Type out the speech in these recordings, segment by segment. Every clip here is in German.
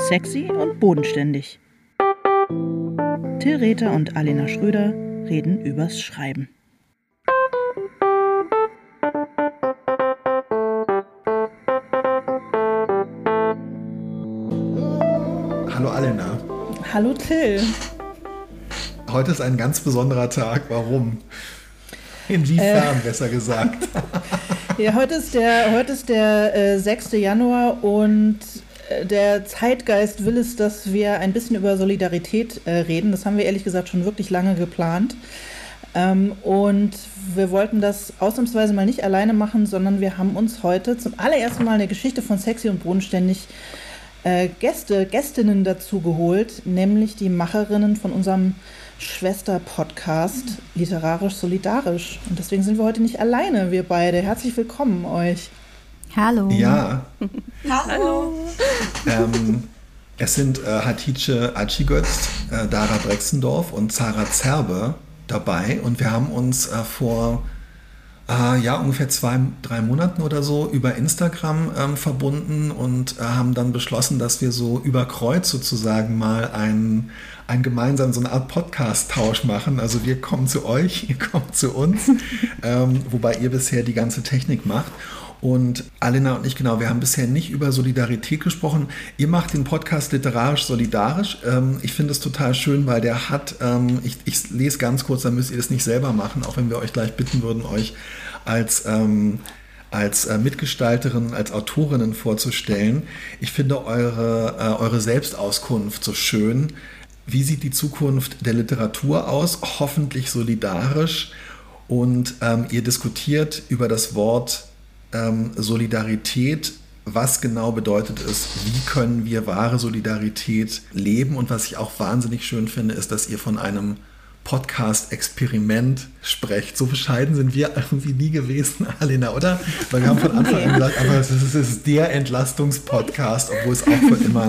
Sexy und bodenständig. Till Rether und Alena Schröder reden übers Schreiben. Hallo Alena. Hallo Till. Heute ist ein ganz besonderer Tag. Warum? Inwiefern, besser gesagt? Ja, heute ist der 6. Januar und der Zeitgeist will es, dass wir ein bisschen über Solidarität reden. Das haben wir ehrlich gesagt schon wirklich lange geplant. Und wir wollten das ausnahmsweise mal nicht alleine machen, sondern wir haben uns heute zum allerersten Mal eine Geschichte von Sexy und bodenständig Gästinnen dazu geholt, nämlich die Macherinnen von unserem Schwester-Podcast Literarisch Solidarisch. Und deswegen sind wir heute nicht alleine, wir beide. Herzlich willkommen euch. Hallo. Ja. Hallo. Es sind Hatice Acigöz, Dara Brexendorf und Zara Zerbe dabei. Und wir haben uns vor ungefähr 2-3 Monaten oder so über Instagram verbunden und haben dann beschlossen, dass wir so über Kreuz sozusagen mal ein gemeinsam so eine Art Podcast-Tausch machen. Also wir kommen zu euch, ihr kommt zu uns, wobei ihr bisher die ganze Technik macht. Und Alena und ich, genau, wir haben bisher nicht über Solidarität gesprochen. Ihr macht den Podcast Literarisch Solidarisch. Ich finde es total schön, weil der hat, ich lese ganz kurz, dann müsst ihr das nicht selber machen, auch wenn wir euch gleich bitten würden, euch als Mitgestalterin, als Autorinnen vorzustellen. Ich finde eure Selbstauskunft so schön. Wie sieht die Zukunft der Literatur aus? Hoffentlich solidarisch. Und ihr diskutiert über das Wort Solidarität. Was genau bedeutet es? Wie können wir wahre Solidarität leben? Und was ich auch wahnsinnig schön finde, ist, dass ihr von einem Podcast-Experiment sprecht. So bescheiden sind wir irgendwie nie gewesen, Alena, oder? Weil wir haben von Anfang an gesagt, aber es ist der Entlastungspodcast, obwohl es auch schon immer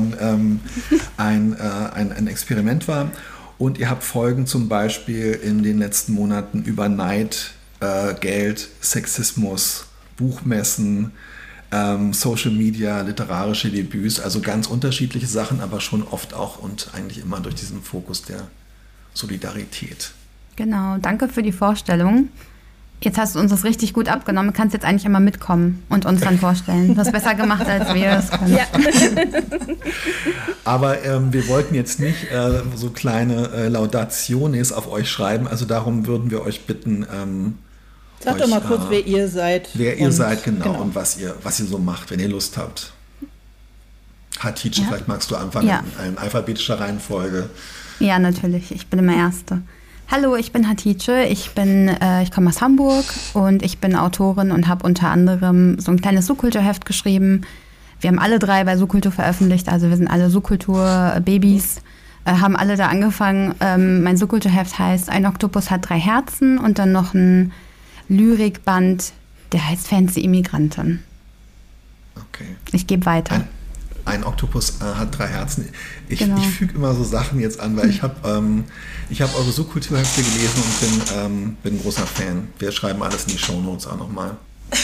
ein Experiment war. Und ihr habt Folgen zum Beispiel in den letzten Monaten über Neid, Geld, Sexismus, Buchmessen, Social Media, literarische Debüts, also ganz unterschiedliche Sachen, aber schon oft auch und eigentlich immer durch diesen Fokus der Solidarität. Genau, danke für die Vorstellung. Jetzt hast du uns das richtig gut abgenommen. Du kannst jetzt eigentlich immer mitkommen und uns dann vorstellen. Du hast besser gemacht, als wir es können. Ja. Aber wir wollten jetzt nicht so kleine Laudationes auf euch schreiben, also darum würden wir euch bitten, Sagt doch mal kurz, wer ihr seid. Wer ihr seid, genau, und was ihr so macht, wenn ihr Lust habt. Hatice, vielleicht magst du anfangen in alphabetischer Reihenfolge. Ja, natürlich. Ich bin immer Erste. Hallo, ich bin Hatice. Ich komme aus Hamburg und ich bin Autorin und habe unter anderem so ein kleines Subkulturheft geschrieben. Wir haben alle 3 bei Subkultur veröffentlicht, also wir sind alle Subkultur-Babys, haben alle da angefangen. Mein Subkulturheft heißt Ein Oktopus hat 3 Herzen und dann noch ein Lyrikband, der heißt Fancy Immigrantin. Okay. Ich gebe weiter. Ein Oktopus hat 3 Herzen. Ich füge immer so Sachen jetzt an, weil ich habe eure Subkulturhefte gelesen und bin ein großer Fan. Wir schreiben alles in die Shownotes auch nochmal.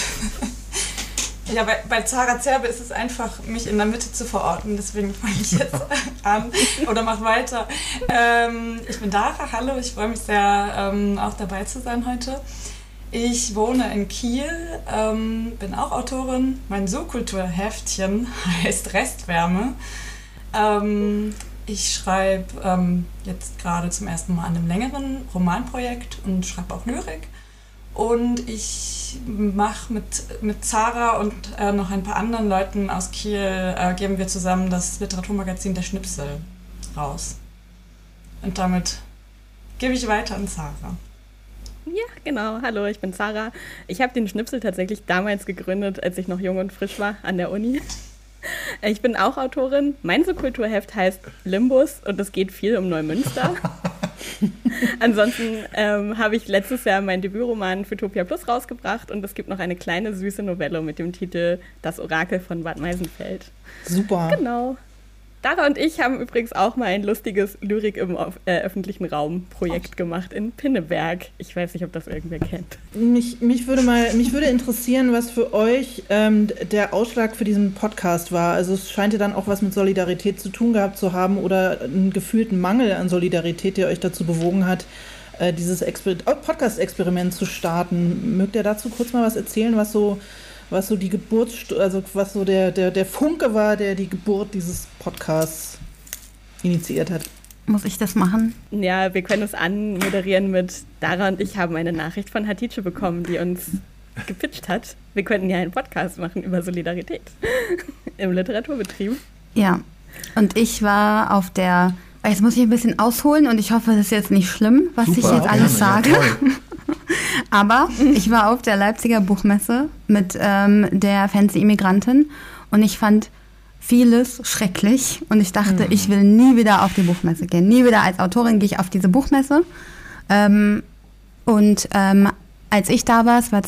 Ja, bei Zara Zerbe ist es einfach, mich in der Mitte zu verorten, deswegen fange ich jetzt an oder mach weiter. Ich bin Dara, hallo, ich freue mich sehr, auch dabei zu sein heute. Ich wohne in Kiel, bin auch Autorin. Mein Subkulturheftchen heißt Restwärme. Ich schreibe jetzt gerade zum ersten Mal an einem längeren Romanprojekt und schreibe auch Lyrik. Und ich mache mit Zara und noch ein paar anderen Leuten aus Kiel, geben wir zusammen das Literaturmagazin Der Schnipsel raus. Und damit gebe ich weiter an Zara. Ja, genau. Hallo, ich bin Zara. Ich habe den Schnipsel tatsächlich damals gegründet, als ich noch jung und frisch war an der Uni. Ich bin auch Autorin. Mein Subkulturheft heißt Limbus und es geht viel um Neumünster. Ansonsten habe ich letztes Jahr meinen Debütroman Futopia Plus rausgebracht und es gibt noch eine kleine süße Novelle mit dem Titel Das Orakel von Bad Meisenfeld. Super. Genau. Dara und ich haben übrigens auch mal ein lustiges Lyrik im öffentlichen Raum Projekt gemacht in Pinneberg. Ich weiß nicht, ob das irgendwer kennt. Mich würde interessieren, was für euch der Ausschlag für diesen Podcast war. Also es scheint ja dann auch was mit Solidarität zu tun gehabt zu haben oder einen gefühlten Mangel an Solidarität, der euch dazu bewogen hat, dieses Podcast-Experiment zu starten. Mögt ihr dazu kurz mal was erzählen, was so die was so der Funke war, der die Geburt dieses Podcasts initiiert hat? Muss ich das machen? Ja, wir können es anmoderieren mit Dara und ich haben eine Nachricht von Hatice bekommen, die uns gepitcht hat. Wir könnten ja einen Podcast machen über Solidarität im Literaturbetrieb. Ja, und ich war auf der, jetzt muss ich ein bisschen ausholen und ich hoffe, das ist jetzt nicht schlimm, was ich jetzt alles sage. Ja, aber ich war auf der Leipziger Buchmesse mit der Fancy Immigrantin und ich fand vieles schrecklich und ich dachte, ich will nie wieder auf die Buchmesse gehen. Nie wieder als Autorin gehe ich auf diese Buchmesse. Als ich da war, es war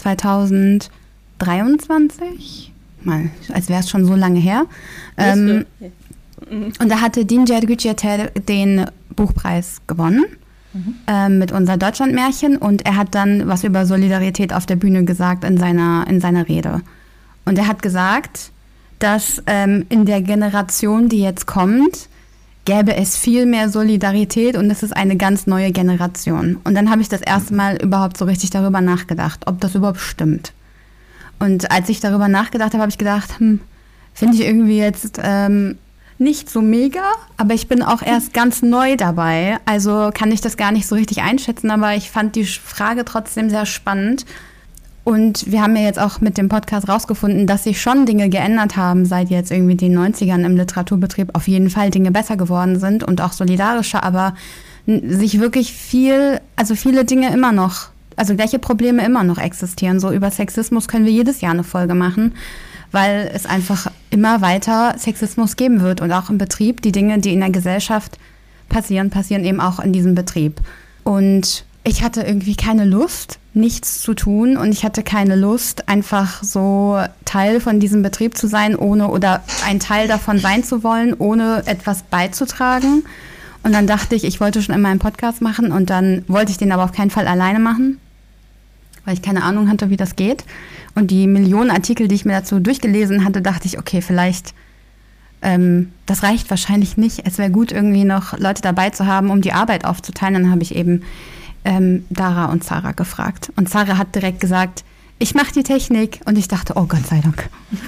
2023, als wäre es schon so lange her, und da hatte Dincer Gücüyeter den Buchpreis gewonnen. Mit unser Deutschlandmärchen und er hat dann was über Solidarität auf der Bühne gesagt in seiner Rede. Und er hat gesagt, dass in der Generation, die jetzt kommt, gäbe es viel mehr Solidarität und es ist eine ganz neue Generation. Und dann habe ich das erste Mal überhaupt so richtig darüber nachgedacht, ob das überhaupt stimmt. Und als ich darüber nachgedacht habe, habe ich gedacht, finde ich irgendwie jetzt nicht so mega, aber ich bin auch erst ganz neu dabei, also kann ich das gar nicht so richtig einschätzen, aber ich fand die Frage trotzdem sehr spannend und wir haben ja jetzt auch mit dem Podcast rausgefunden, dass sich schon Dinge geändert haben, seit jetzt irgendwie den 90ern im Literaturbetrieb auf jeden Fall Dinge besser geworden sind und auch solidarischer, aber sich wirklich viele Dinge immer noch, also gleiche Probleme immer noch existieren, so über Sexismus können wir jedes Jahr eine Folge machen, weil es einfach immer weiter Sexismus geben wird und auch im Betrieb. Die Dinge, die in der Gesellschaft passieren eben auch in diesem Betrieb. Und ich hatte irgendwie keine Lust, nichts zu tun und ich hatte keine Lust, einfach so Teil von diesem Betrieb zu sein, oder ein Teil davon sein zu wollen, ohne etwas beizutragen. Und dann dachte ich wollte schon immer einen Podcast machen und dann wollte ich den aber auf keinen Fall alleine machen, weil ich keine Ahnung hatte, wie das geht. Und die Millionen Artikel, die ich mir dazu durchgelesen hatte, dachte ich, okay, vielleicht, das reicht wahrscheinlich nicht. Es wäre gut, irgendwie noch Leute dabei zu haben, um die Arbeit aufzuteilen. Dann habe ich eben Dara und Sarah gefragt. Und Sarah hat direkt gesagt, ich mache die Technik. Und ich dachte, oh Gott sei Dank.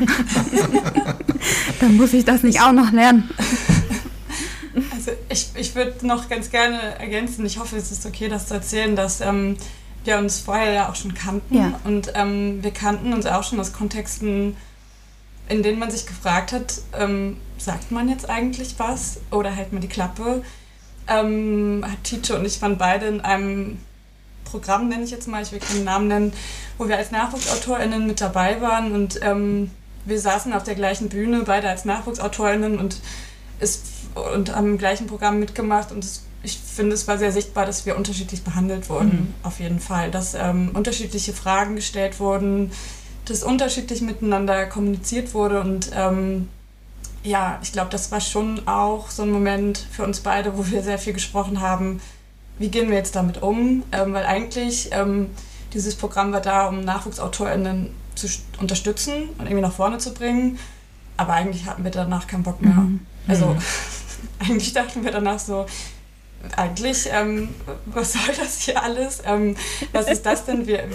Dann muss ich das nicht auch noch lernen. Also ich würde noch ganz gerne ergänzen, ich hoffe, es ist okay, das zu erzählen, dass wir uns vorher ja auch schon kannten und wir kannten uns auch schon aus Kontexten, in denen man sich gefragt hat, sagt man jetzt eigentlich was oder hält man die Klappe? Hatice und ich waren beide in einem Programm, nenne ich jetzt mal, ich will keinen Namen nennen, wo wir als NachwuchsautorInnen mit dabei waren und wir saßen auf der gleichen Bühne, beide als NachwuchsautorInnen und haben im gleichen Programm mitgemacht und ich finde, es war sehr sichtbar, dass wir unterschiedlich behandelt wurden, auf jeden Fall. Dass unterschiedliche Fragen gestellt wurden, dass unterschiedlich miteinander kommuniziert wurde und ich glaube, das war schon auch so ein Moment für uns beide, wo wir sehr viel gesprochen haben, wie gehen wir jetzt damit um, weil eigentlich dieses Programm war da, um NachwuchsautorInnen zu unterstützen und irgendwie nach vorne zu bringen, aber eigentlich hatten wir danach keinen Bock mehr. Also eigentlich dachten wir danach so, eigentlich, was soll das hier alles? Was ist das denn? Wir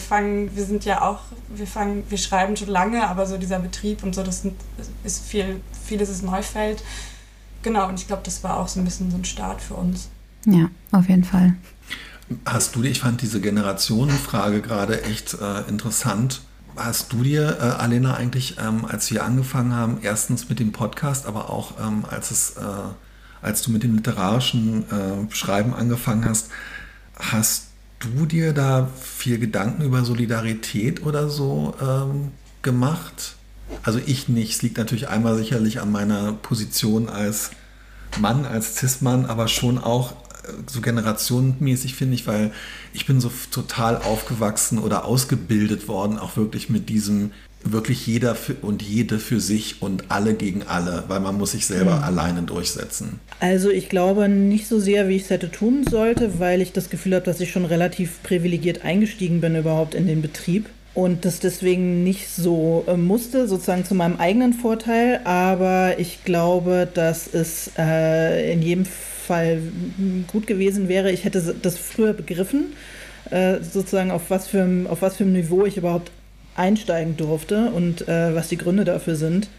schreiben schon lange, aber so dieser Betrieb und so, ist vieles ist Neufeld. Genau, und ich glaube, das war auch so ein bisschen so ein Start für uns. Ja, auf jeden Fall. Ich fand diese Generationenfrage gerade echt interessant. Hast du dir, Alena, eigentlich, als wir angefangen haben, erstens mit dem Podcast, aber auch als du mit dem literarischen Schreiben angefangen hast du dir da viel Gedanken über Solidarität oder so gemacht? Also ich nicht. Es liegt natürlich einmal sicherlich an meiner Position als Mann, als Cis-Mann, aber schon auch so generationenmäßig, finde ich, weil ich bin so total aufgewachsen oder ausgebildet worden, auch wirklich mit diesem wirklich jeder und jede für sich und alle gegen alle, weil man muss sich selber alleine durchsetzen. Also ich glaube nicht so sehr, wie ich es hätte tun sollte, weil ich das Gefühl habe, dass ich schon relativ privilegiert eingestiegen bin überhaupt in den Betrieb und das deswegen nicht so musste, sozusagen zu meinem eigenen Vorteil. Aber ich glaube, dass es in jedem Fall gut gewesen wäre. Ich hätte das früher begriffen, sozusagen auf was für einem Niveau ich überhaupt einsteigen durfte und was die Gründe dafür sind.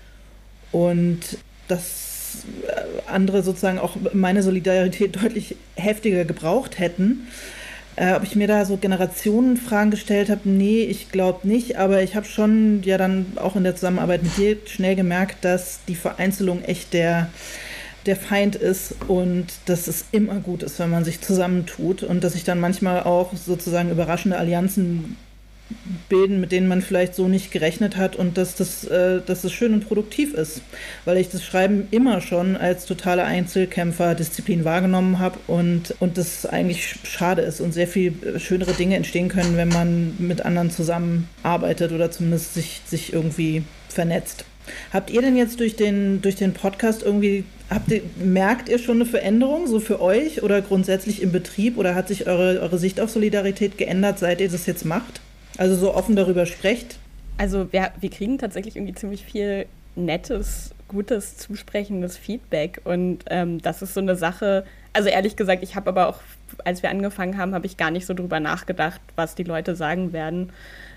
Und dass andere sozusagen auch meine Solidarität deutlich heftiger gebraucht hätten. Ob ich mir da so Generationenfragen gestellt habe, nee, ich glaube nicht, aber ich habe schon ja dann auch in der Zusammenarbeit mit dir schnell gemerkt, dass die Vereinzelung echt der Feind ist und dass es immer gut ist, wenn man sich zusammentut und dass sich dann manchmal auch sozusagen überraschende Allianzen bilden, mit denen man vielleicht so nicht gerechnet hat und dass das schön und produktiv ist, weil ich das Schreiben immer schon als totale Einzelkämpfer-Disziplin wahrgenommen habe und das eigentlich schade ist und sehr viel schönere Dinge entstehen können, wenn man mit anderen zusammenarbeitet oder zumindest sich irgendwie vernetzt. Habt ihr denn jetzt durch den Podcast irgendwie, merkt ihr schon eine Veränderung so für euch oder grundsätzlich im Betrieb oder hat sich eure Sicht auf Solidarität geändert, seit ihr das jetzt macht? Also so offen darüber sprecht? Also wir kriegen tatsächlich irgendwie ziemlich viel nettes, gutes, zusprechendes Feedback und das ist so eine Sache, also ehrlich gesagt, ich habe aber auch, als wir angefangen haben, habe ich gar nicht so drüber nachgedacht, was die Leute sagen werden,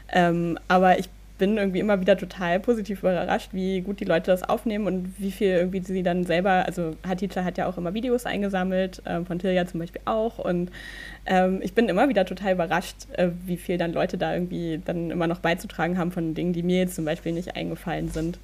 aber ich bin irgendwie immer wieder total positiv überrascht, wie gut die Leute das aufnehmen und wie viel irgendwie sie dann selber, also Hatice hat ja auch immer Videos eingesammelt, von Tilja zum Beispiel auch und ich bin immer wieder total überrascht, wie viel dann Leute da irgendwie dann immer noch beizutragen haben von Dingen, die mir jetzt zum Beispiel nicht eingefallen sind.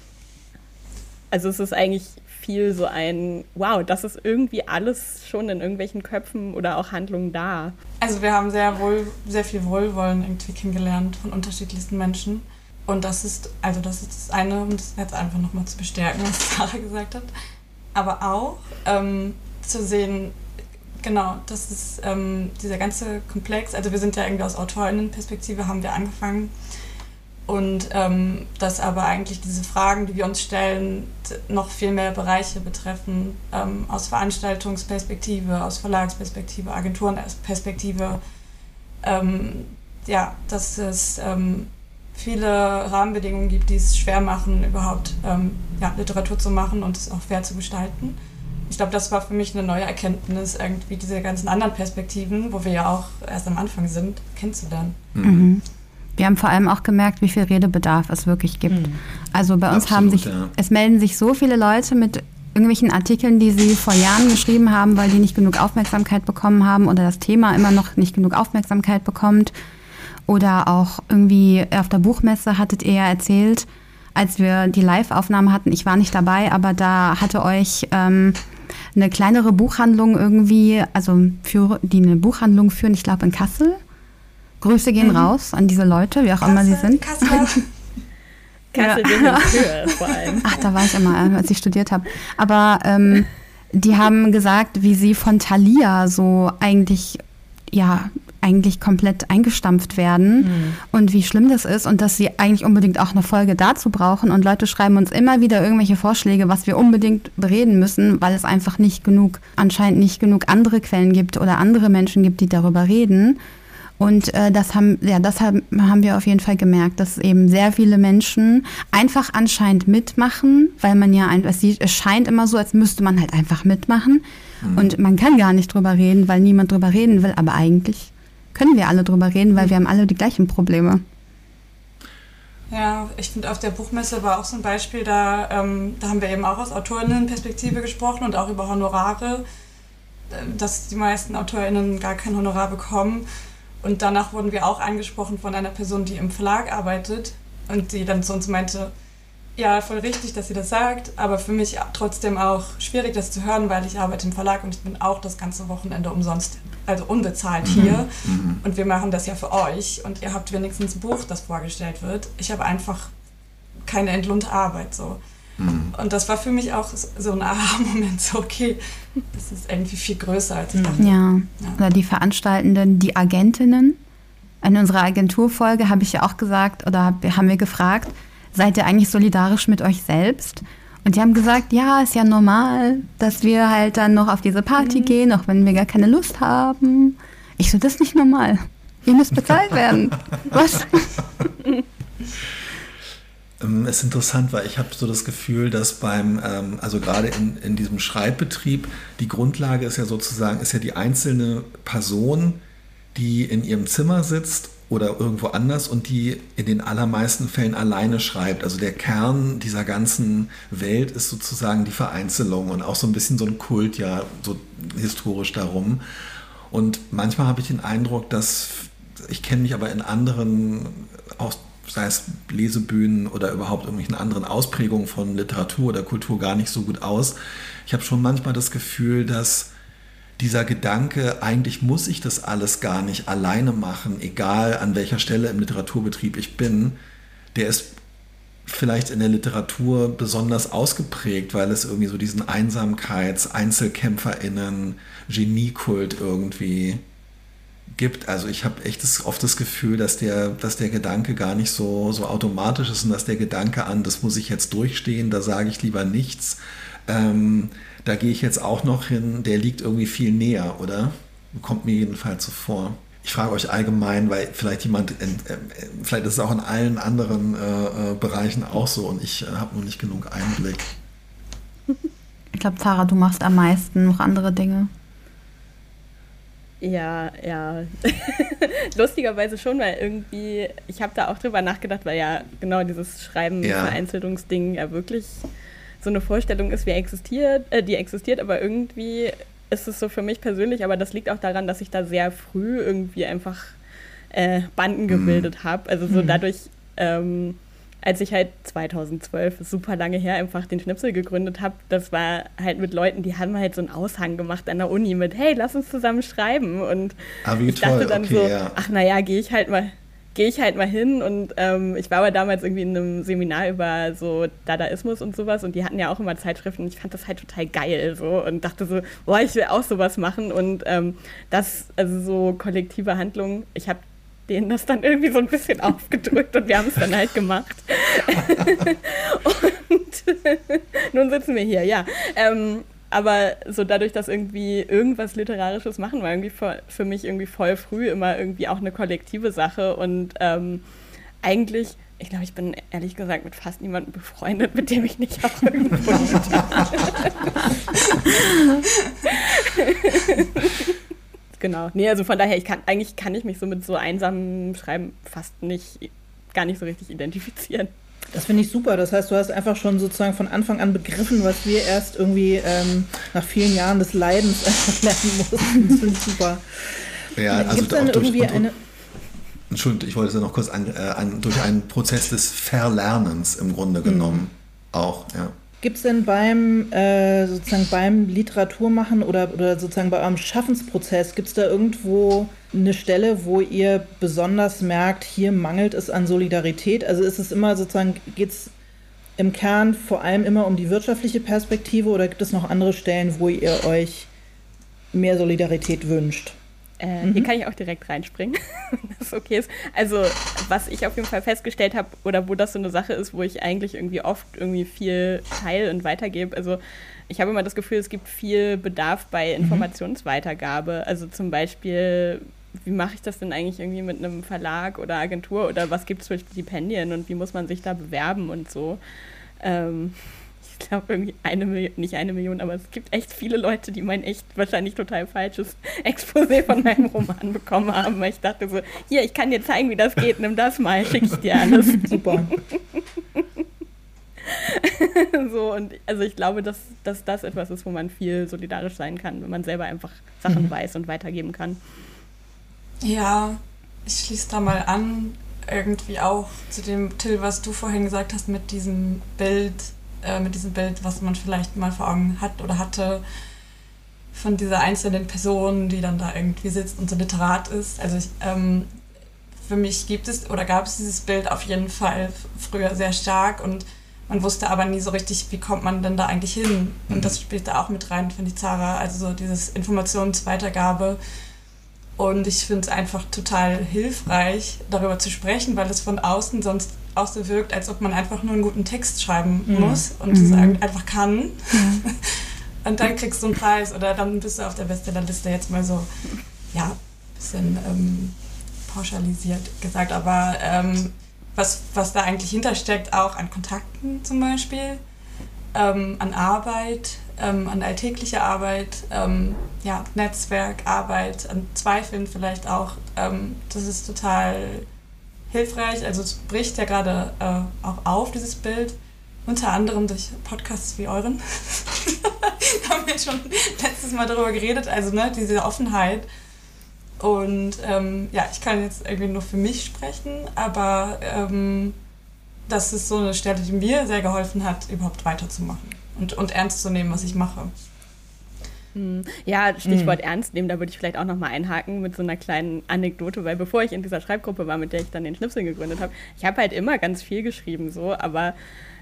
Also es ist eigentlich viel so ein, wow, das ist irgendwie alles schon in irgendwelchen Köpfen oder auch Handlungen da. Also wir haben sehr viel Wohlwollen irgendwie kennengelernt von unterschiedlichsten Menschen. Und das ist das eine, um das jetzt einfach nochmal zu bestärken, was Sarah gesagt hat. Aber auch zu sehen, genau, das ist dieser ganze Komplex, also wir sind ja irgendwie aus AutorInnen-Perspektive, haben wir angefangen. Und dass aber eigentlich diese Fragen, die wir uns stellen, noch viel mehr Bereiche betreffen, aus Veranstaltungsperspektive, aus Verlagsperspektive, Agenturenperspektive. Dass es viele Rahmenbedingungen gibt, die es schwer machen, überhaupt Literatur zu machen und es auch fair zu gestalten. Ich glaube, das war für mich eine neue Erkenntnis, irgendwie diese ganzen anderen Perspektiven, wo wir ja auch erst am Anfang sind, kennenzulernen. Mhm. Wir haben vor allem auch gemerkt, wie viel Redebedarf es wirklich gibt. Also bei uns es melden sich so viele Leute mit irgendwelchen Artikeln, die sie vor Jahren geschrieben haben, weil die nicht genug Aufmerksamkeit bekommen haben oder das Thema immer noch nicht genug Aufmerksamkeit bekommt. Oder auch irgendwie auf der Buchmesse hattet ihr ja erzählt, als wir die Live-Aufnahme hatten, ich war nicht dabei, aber da hatte euch eine kleinere Buchhandlung irgendwie, also die eine Buchhandlung führen, ich glaube in Kassel. Grüße gehen raus an diese Leute, wie auch immer sie sind. Kassel Höhe vor allem. Ach, da war ich immer, als ich studiert habe. Aber die haben gesagt, wie sie von Thalia so eigentlich komplett eingestampft werden und wie schlimm das ist und dass sie eigentlich unbedingt auch eine Folge dazu brauchen. Und Leute schreiben uns immer wieder irgendwelche Vorschläge, was wir unbedingt bereden müssen, weil es einfach anscheinend nicht genug andere Quellen gibt oder andere Menschen gibt, die darüber reden. Und das haben wir auf jeden Fall gemerkt, dass eben sehr viele Menschen einfach anscheinend mitmachen, weil man ja einfach sieht, es scheint immer so, als müsste man halt einfach mitmachen. Und man kann gar nicht drüber reden, weil niemand drüber reden will. Aber eigentlich können wir alle drüber reden, weil wir haben alle die gleichen Probleme. Ja, ich finde, auf der Buchmesse war auch so ein Beispiel, da haben wir eben auch aus AutorInnen-Perspektive gesprochen und auch über Honorare, dass die meisten AutorInnen gar kein Honorar bekommen. Und danach wurden wir auch angesprochen von einer Person, die im Verlag arbeitet und die dann zu uns meinte, ja, voll richtig, dass sie das sagt, aber für mich trotzdem auch schwierig, das zu hören, weil ich arbeite im Verlag und ich bin auch das ganze Wochenende umsonst, also unbezahlt hier. Und wir machen das ja für euch und ihr habt wenigstens ein Buch, das vorgestellt wird. Ich habe einfach keine entlohnte Arbeit, so. Und das war für mich auch so ein Aha-Moment, so okay, das ist irgendwie viel größer, als ich dachte. Ja, oder die Veranstaltenden, die Agentinnen, In unserer Agenturfolge habe ich ja auch gesagt, oder haben wir gefragt, seid ihr eigentlich solidarisch mit euch selbst? Und die haben gesagt, ja, ist ja normal, dass wir halt dann noch auf diese Party gehen, auch wenn wir gar keine Lust haben. Ich so, das ist nicht normal. Ihr müsst bezahlt werden. Was? Es ist interessant, weil ich habe so das Gefühl, dass also gerade in diesem Schreibbetrieb, die Grundlage ist ja sozusagen, ist ja die einzelne Person, die in ihrem Zimmer sitzt oder irgendwo anders und die in den allermeisten Fällen alleine schreibt. Also der Kern dieser ganzen Welt ist sozusagen die Vereinzelung und auch so ein bisschen so ein Kult, ja, so historisch darum. Und manchmal habe ich den Eindruck, dass, ich kenne mich aber in anderen, auch sei es Lesebühnen oder überhaupt irgendwelchen anderen Ausprägungen von Literatur oder Kultur gar nicht so gut aus. Ich habe schon manchmal das Gefühl, dass dieser Gedanke, eigentlich muss ich das alles gar nicht alleine machen, egal an welcher Stelle im Literaturbetrieb ich bin, der ist vielleicht in der Literatur besonders ausgeprägt, weil es irgendwie so diesen EinsamkeitseinzelkämpferInnen, Geniekult irgendwie gibt. Also ich habe echt oft das Gefühl, dass der Gedanke gar nicht so automatisch ist und dass der Gedanke an, das muss ich jetzt durchstehen, da sage ich lieber nichts, da gehe ich jetzt auch noch hin, der liegt irgendwie viel näher, oder? Kommt mir jedenfalls so vor. Ich frage euch allgemein, weil vielleicht vielleicht ist es auch in allen anderen Bereichen auch so und ich habe nur nicht genug Einblick. Ich glaube, Zara, du machst am meisten noch andere Dinge. Ja. Lustigerweise schon, weil irgendwie, ich habe da auch drüber nachgedacht, weil ja genau dieses Schreiben-Vereinzelungsding ja wirklich so eine Vorstellung ist, die existiert, aber irgendwie ist es so für mich persönlich, aber das liegt auch daran, dass ich da sehr früh irgendwie einfach Banden gebildet habe. Also so dadurch, als ich halt 2012, super lange her, einfach den Schnipsel gegründet habe, das war halt mit Leuten, die haben halt so einen Aushang gemacht an der Uni mit, hey, lass uns zusammen schreiben. Und ich dachte dann ach naja, gehe ich halt mal hin und ich war aber damals irgendwie in einem Seminar über so Dadaismus und sowas und die hatten ja auch immer Zeitschriften und ich fand das halt total geil so und dachte so, boah, ich will auch sowas machen und also so kollektive Handlungen, ich habe denen das dann irgendwie so ein bisschen aufgedrückt und wir haben es dann halt gemacht. Und nun sitzen wir hier, ja. Aber so dadurch, dass irgendwie irgendwas Literarisches machen, war irgendwie für mich irgendwie voll früh immer irgendwie auch eine kollektive Sache und eigentlich, ich glaube, ich bin ehrlich gesagt mit fast niemandem befreundet, mit dem ich nicht auch irgendwo Genau. Nee, also von daher, kann ich mich so mit so einsamem Schreiben gar nicht so richtig identifizieren. Das finde ich super. Das heißt, du hast einfach schon sozusagen von Anfang an begriffen, was wir erst irgendwie nach vielen Jahren des Leidens einfach lernen mussten. Das finde ich super. Ja, also dann Entschuldigung, ich wollte es ja noch kurz durch einen Prozess des Verlernens im Grunde genommen auch, ja. Gibt es denn beim Literaturmachen oder sozusagen bei eurem Schaffensprozess, gibt es da irgendwo eine Stelle, wo ihr besonders merkt, hier mangelt es an Solidarität? Also ist es immer sozusagen, geht es im Kern vor allem immer um die wirtschaftliche Perspektive oder gibt es noch andere Stellen, wo ihr euch mehr Solidarität wünscht? Hier kann ich auch direkt reinspringen, wenn das okay ist. Also was ich auf jeden Fall festgestellt habe oder wo das so eine Sache ist, wo ich eigentlich irgendwie oft irgendwie viel teile und weitergebe. Also ich habe immer das Gefühl, es gibt viel Bedarf bei Informationsweitergabe. Also zum Beispiel, wie mache ich das denn eigentlich irgendwie mit einem Verlag oder Agentur oder was gibt es für Stipendien und wie muss man sich da bewerben und so. Ich glaube irgendwie nicht eine Million, aber es gibt echt viele Leute, die mein echt wahrscheinlich total falsches Exposé von meinem Roman bekommen haben, weil ich dachte so, hier, ich kann dir zeigen, wie das geht, nimm das mal, schicke ich dir alles. Super. So, und also ich glaube, dass das etwas ist, wo man viel solidarisch sein kann, wenn man selber einfach Sachen weiß und weitergeben kann. Ja, ich schließe da mal an, irgendwie auch zu dem, Till, was du vorhin gesagt hast mit diesem Bild, was man vielleicht mal vor Augen hat oder hatte von dieser einzelnen Person, die dann da irgendwie sitzt und so Literat ist. Also für mich gab es dieses Bild auf jeden Fall früher sehr stark und man wusste aber nie so richtig, wie kommt man denn da eigentlich hin? Und das spielt da auch mit rein, finde ich, Zara. Also so dieses Informationsweitergabe. Und ich finde es einfach total hilfreich, darüber zu sprechen, weil es von außen sonst auch so wirkt, als ob man einfach nur einen guten Text schreiben muss und das einfach kann. Und dann kriegst du einen Preis oder dann bist du auf der Bestsellerliste, jetzt mal so, ja, ein bisschen pauschalisiert gesagt, aber was da eigentlich hintersteckt, auch an Kontakten zum Beispiel, an Arbeit, an alltäglicher Arbeit, Netzwerkarbeit, an Zweifeln vielleicht auch. Das ist total hilfreich. Also es bricht ja gerade auch auf, dieses Bild. Unter anderem durch Podcasts wie euren. Da haben wir schon letztes Mal darüber geredet. Also diese Offenheit. Und ich kann jetzt irgendwie nur für mich sprechen, aber das ist so eine Stelle, die mir sehr geholfen hat, überhaupt weiterzumachen und ernst zu nehmen, was ich mache. Ja, Stichwort ernst nehmen, da würde ich vielleicht auch nochmal einhaken mit so einer kleinen Anekdote, weil bevor ich in dieser Schreibgruppe war, mit der ich dann den Schnipsel gegründet habe, ich habe halt immer ganz viel geschrieben, so, aber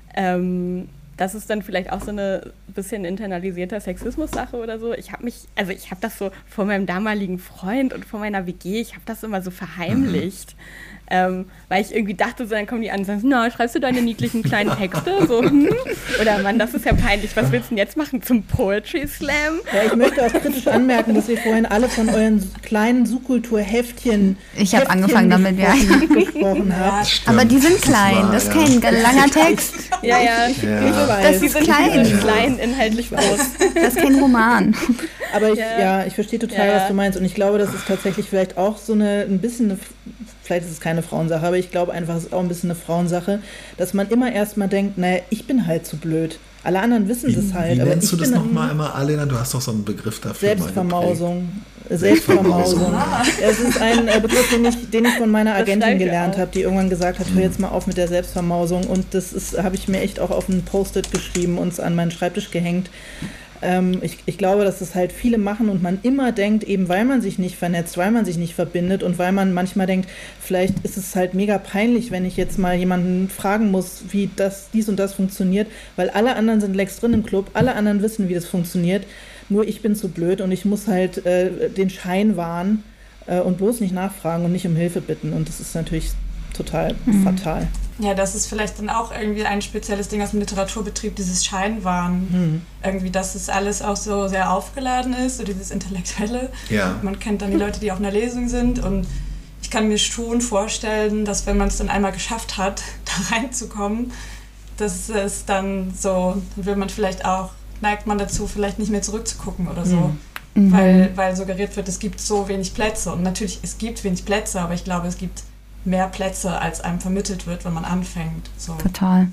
das ist dann vielleicht auch so eine bisschen internalisierter Sexismus-Sache oder so. Ich habe das so vor meinem damaligen Freund und vor meiner WG, ich habe das immer so verheimlicht. Weil ich irgendwie dachte, so, dann kommen die an und sagen, na, schreibst du deine niedlichen kleinen Texte? So, Oder Mann, das ist ja peinlich, was willst du denn jetzt machen zum Poetry Slam? Ja, ich möchte auch kritisch anmerken, dass wir vorhin alle von euren kleinen Subkultur-Heftchen Ich habe angefangen damit, gesprochen haben. Aber die sind klein, das ist kein langer Text. Ja. Das ist klein, inhaltlich groß. Das ist kein Roman. Aber ich verstehe total, was du meinst. Und ich glaube, das ist tatsächlich vielleicht auch so vielleicht ist es keine Frauensache, aber ich glaube einfach, es ist auch ein bisschen eine Frauensache, dass man immer erstmal denkt, naja, ich bin halt zu blöd. Alle anderen wissen das halt. Wie aber nennst du das nochmal immer, Alena? Du hast doch so einen Begriff dafür. Selbstvermausung. Selbstvermausung. Es ist ein Begriff, den ich von meiner Agentin gelernt habe, die irgendwann gesagt hat, hör jetzt mal auf mit der Selbstvermausung. Und das habe ich mir echt auch auf einen Post-it geschrieben und es an meinen Schreibtisch gehängt. Ich glaube, dass das halt viele machen und man immer denkt, eben weil man sich nicht vernetzt, weil man sich nicht verbindet und weil man manchmal denkt, vielleicht ist es halt mega peinlich, wenn ich jetzt mal jemanden fragen muss, wie dies und das funktioniert, weil alle anderen sind längst drin im Club, alle anderen wissen, wie das funktioniert, nur ich bin zu blöd und ich muss halt den Schein wahren und bloß nicht nachfragen und nicht um Hilfe bitten und das ist natürlich total fatal. Ja, das ist vielleicht dann auch irgendwie ein spezielles Ding aus dem Literaturbetrieb, dieses Scheinwahn. Irgendwie, dass es alles auch so sehr aufgeladen ist, so dieses Intellektuelle. Ja. Man kennt dann die Leute, die auf einer Lesung sind und ich kann mir schon vorstellen, dass wenn man es dann einmal geschafft hat, da reinzukommen, dass es dann so, dann will man vielleicht auch, neigt man dazu, vielleicht nicht mehr zurückzugucken oder so. Weil suggeriert wird, es gibt so wenig Plätze. Und natürlich, es gibt wenig Plätze, aber ich glaube, es gibt mehr Plätze, als einem vermittelt wird, wenn man anfängt. So. Total.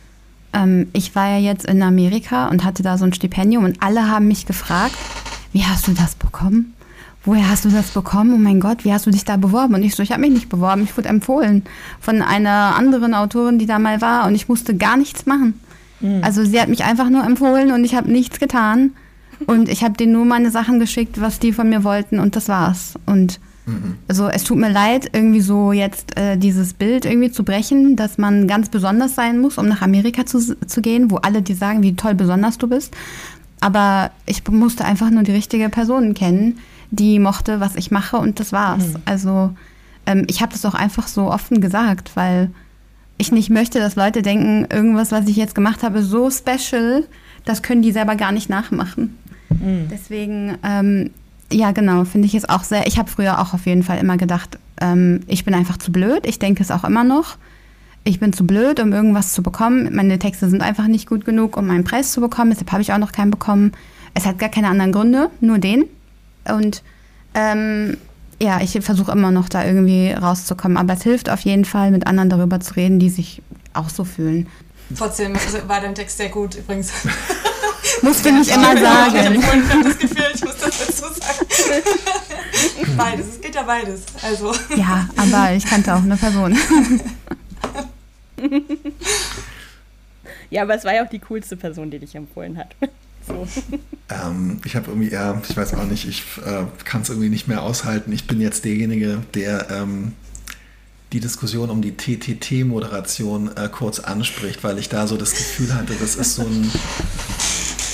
Ich war ja jetzt in Amerika und hatte da so ein Stipendium und alle haben mich gefragt, wie hast du das bekommen? Woher hast du das bekommen? Oh mein Gott, wie hast du dich da beworben? Und ich so, ich habe mich nicht beworben, ich wurde empfohlen von einer anderen Autorin, die da mal war und ich musste gar nichts machen. Also sie hat mich einfach nur empfohlen und ich habe nichts getan und ich habe denen nur meine Sachen geschickt, was die von mir wollten und das war's. Und also es tut mir leid, irgendwie so jetzt dieses Bild irgendwie zu brechen, dass man ganz besonders sein muss, um nach Amerika zu gehen, wo alle dir sagen, wie toll besonders du bist. Aber ich musste einfach nur die richtige Person kennen, die mochte, was ich mache und das war's. Also ich habe das auch einfach so offen gesagt, weil ich nicht möchte, dass Leute denken, irgendwas, was ich jetzt gemacht habe, ist so special, das können die selber gar nicht nachmachen. Deswegen ja, genau, finde ich es auch sehr. Ich habe früher auch auf jeden Fall immer gedacht, ich bin einfach zu blöd. Ich denke es auch immer noch. Ich bin zu blöd, um irgendwas zu bekommen. Meine Texte sind einfach nicht gut genug, um einen Preis zu bekommen. Deshalb habe ich auch noch keinen bekommen. Es hat gar keine anderen Gründe, nur den. Und ich versuche immer noch da irgendwie rauszukommen. Aber es hilft auf jeden Fall, mit anderen darüber zu reden, die sich auch so fühlen. Trotzdem war dein Text sehr gut übrigens. Musst du nicht immer sagen. Ich habe das Gefühl, ich muss das dazu sagen. Beides, es geht ja beides. Also. Ja, aber ich kannte auch eine Person. Ja, aber es war ja auch die coolste Person, die dich empfohlen hat. So. Ich habe irgendwie, ich weiß auch nicht, ich kann es irgendwie nicht mehr aushalten. Ich bin jetzt derjenige, der die Diskussion um die TTT-Moderation kurz anspricht, weil ich da so das Gefühl hatte, das ist so ein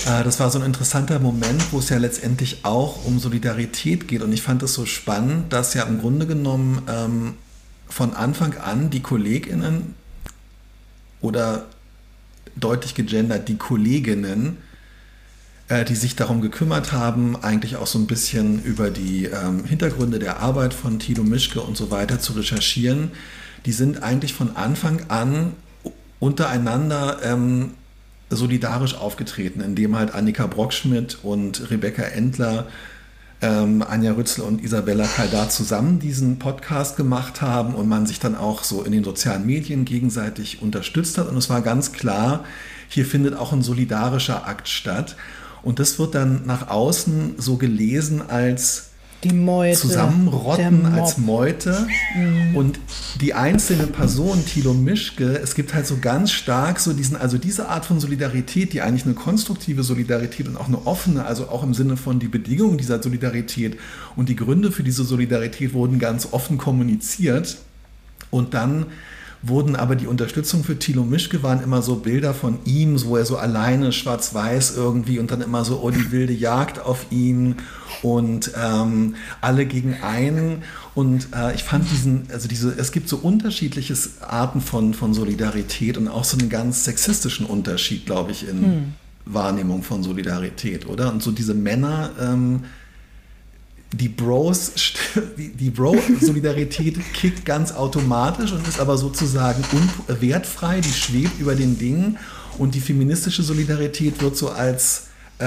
Das war so ein interessanter Moment, wo es ja letztendlich auch um Solidarität geht. Und ich fand es so spannend, dass ja im Grunde genommen von Anfang an die KollegInnen oder deutlich gegendert die Kolleginnen, die sich darum gekümmert haben, eigentlich auch so ein bisschen über die Hintergründe der Arbeit von Thilo Mischke und so weiter zu recherchieren, die sind eigentlich von Anfang an untereinander solidarisch aufgetreten, indem halt Annika Brockschmidt und Rebecca Endler, Anja Rützel und Isabella Kaldar zusammen diesen Podcast gemacht haben und man sich dann auch so in den sozialen Medien gegenseitig unterstützt hat. Und es war ganz klar, hier findet auch ein solidarischer Akt statt. Und das wird dann nach außen so gelesen als die Meute, Zusammenrotten, als Meute. Und die einzelne Person, Thilo Mischke, es gibt halt so ganz stark so diese Art von Solidarität, die eigentlich eine konstruktive Solidarität und auch eine offene, also auch im Sinne von die Bedingungen dieser Solidarität und die Gründe für diese Solidarität wurden ganz offen kommuniziert. Und dann wurden aber die Unterstützung für Thilo Mischke waren immer so Bilder von ihm, wo er so alleine schwarz-weiß irgendwie und dann immer so, oh, die wilde Jagd auf ihn und alle gegen einen. Und ich fand es gibt so unterschiedliche Arten von Solidarität und auch so einen ganz sexistischen Unterschied, glaube ich, in Wahrnehmung von Solidarität, oder? Und so diese Männer, die Bro-Solidarität kickt ganz automatisch und ist aber sozusagen wertfrei, die schwebt über den Dingen und die feministische Solidarität wird so als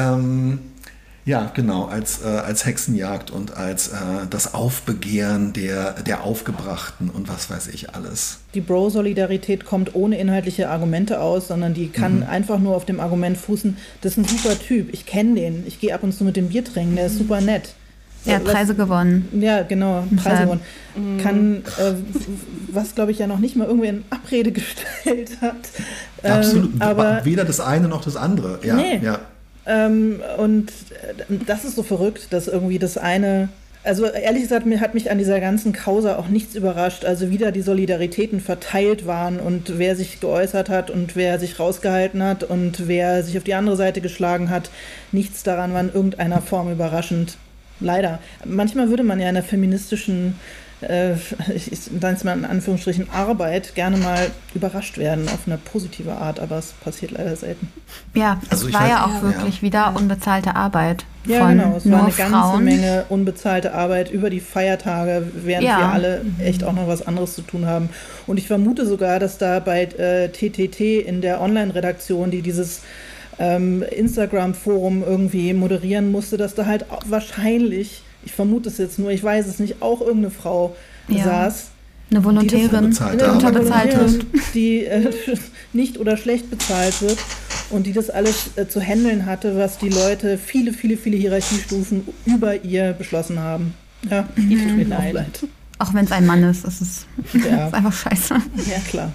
als Hexenjagd und als das Aufbegehren der Aufgebrachten und was weiß ich alles. Die Bro-Solidarität kommt ohne inhaltliche Argumente aus, sondern die kann einfach nur auf dem Argument fußen, das ist ein super Typ, ich kenne den, ich gehe ab und zu mit dem Bier trinken, der ist super nett. Er hat Preise gewonnen. Ja, genau, Preise gewonnen. Kann, was glaube ich ja noch nicht mal irgendwie in Abrede gestellt hat. Absolut, aber weder das eine noch das andere. Ja, nee. Ja. Und das ist so verrückt, dass irgendwie das eine, also ehrlich gesagt, hat mich an dieser ganzen Causa auch nichts überrascht. Also wie da die Solidaritäten verteilt waren und wer sich geäußert hat und wer sich rausgehalten hat und wer sich auf die andere Seite geschlagen hat. Nichts daran war in irgendeiner Form überraschend. Leider. Manchmal würde man ja in der feministischen, ich nenne es mal in Anführungsstrichen, Arbeit gerne mal überrascht werden auf eine positive Art, aber es passiert leider selten. Ja, es war ja auch wirklich wieder unbezahlte Arbeit. Ja, genau. Es war eine ganze Frauen. Menge unbezahlte Arbeit über die Feiertage, während wir alle echt auch noch was anderes zu tun haben. Und ich vermute sogar, dass da bei TTT in der Online-Redaktion, die dieses Instagram-Forum irgendwie moderieren musste, dass da halt wahrscheinlich, ich vermute es jetzt nur, ich weiß es nicht, auch irgendeine Frau saß. Eine Volontärin, die unterbezahlt wird. Die nicht oder schlecht bezahlt wird und die das alles zu handeln hatte, was die Leute viele Hierarchiestufen über ihr beschlossen haben. Ja, tut mir leid. Auch wenn es ein Mann ist, ist es ist einfach scheiße. Ja, klar.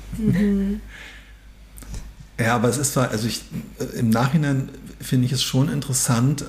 Ja, aber es ist zwar, also im Nachhinein finde ich es schon interessant,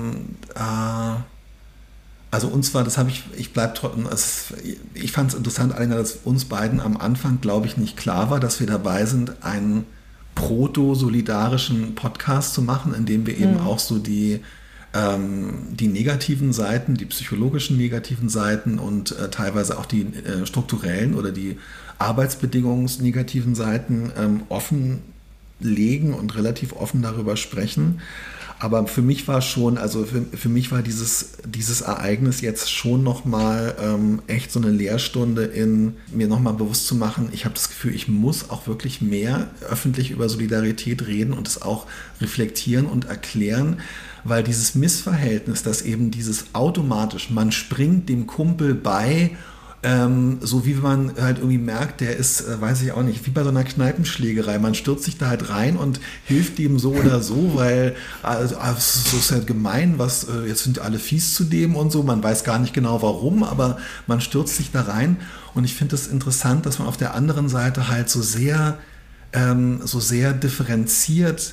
also uns war, ich fand es interessant, dass uns beiden am Anfang, glaube ich, nicht klar war, dass wir dabei sind, einen proto-solidarischen Podcast zu machen, in dem wir eben auch so die negativen Seiten, die psychologischen negativen Seiten und teilweise auch die strukturellen oder die arbeitsbedingungsnegativen Seiten offenlegen und relativ offen darüber sprechen. Aber für mich war schon, also für mich war dieses Ereignis jetzt schon nochmal echt so eine Lehrstunde in mir nochmal bewusst zu machen, ich habe das Gefühl, ich muss auch wirklich mehr öffentlich über Solidarität reden und es auch reflektieren und erklären, weil dieses Missverhältnis, dass eben dieses automatisch, man springt dem Kumpel bei, so wie man halt irgendwie merkt, der ist, weiß ich auch nicht, wie bei so einer Kneipenschlägerei, man stürzt sich da halt rein und hilft dem so oder so, weil so ist halt gemein, jetzt sind alle fies zu dem und so, man weiß gar nicht genau warum, aber man stürzt sich da rein und ich finde es interessant, dass man auf der anderen Seite halt so sehr differenziert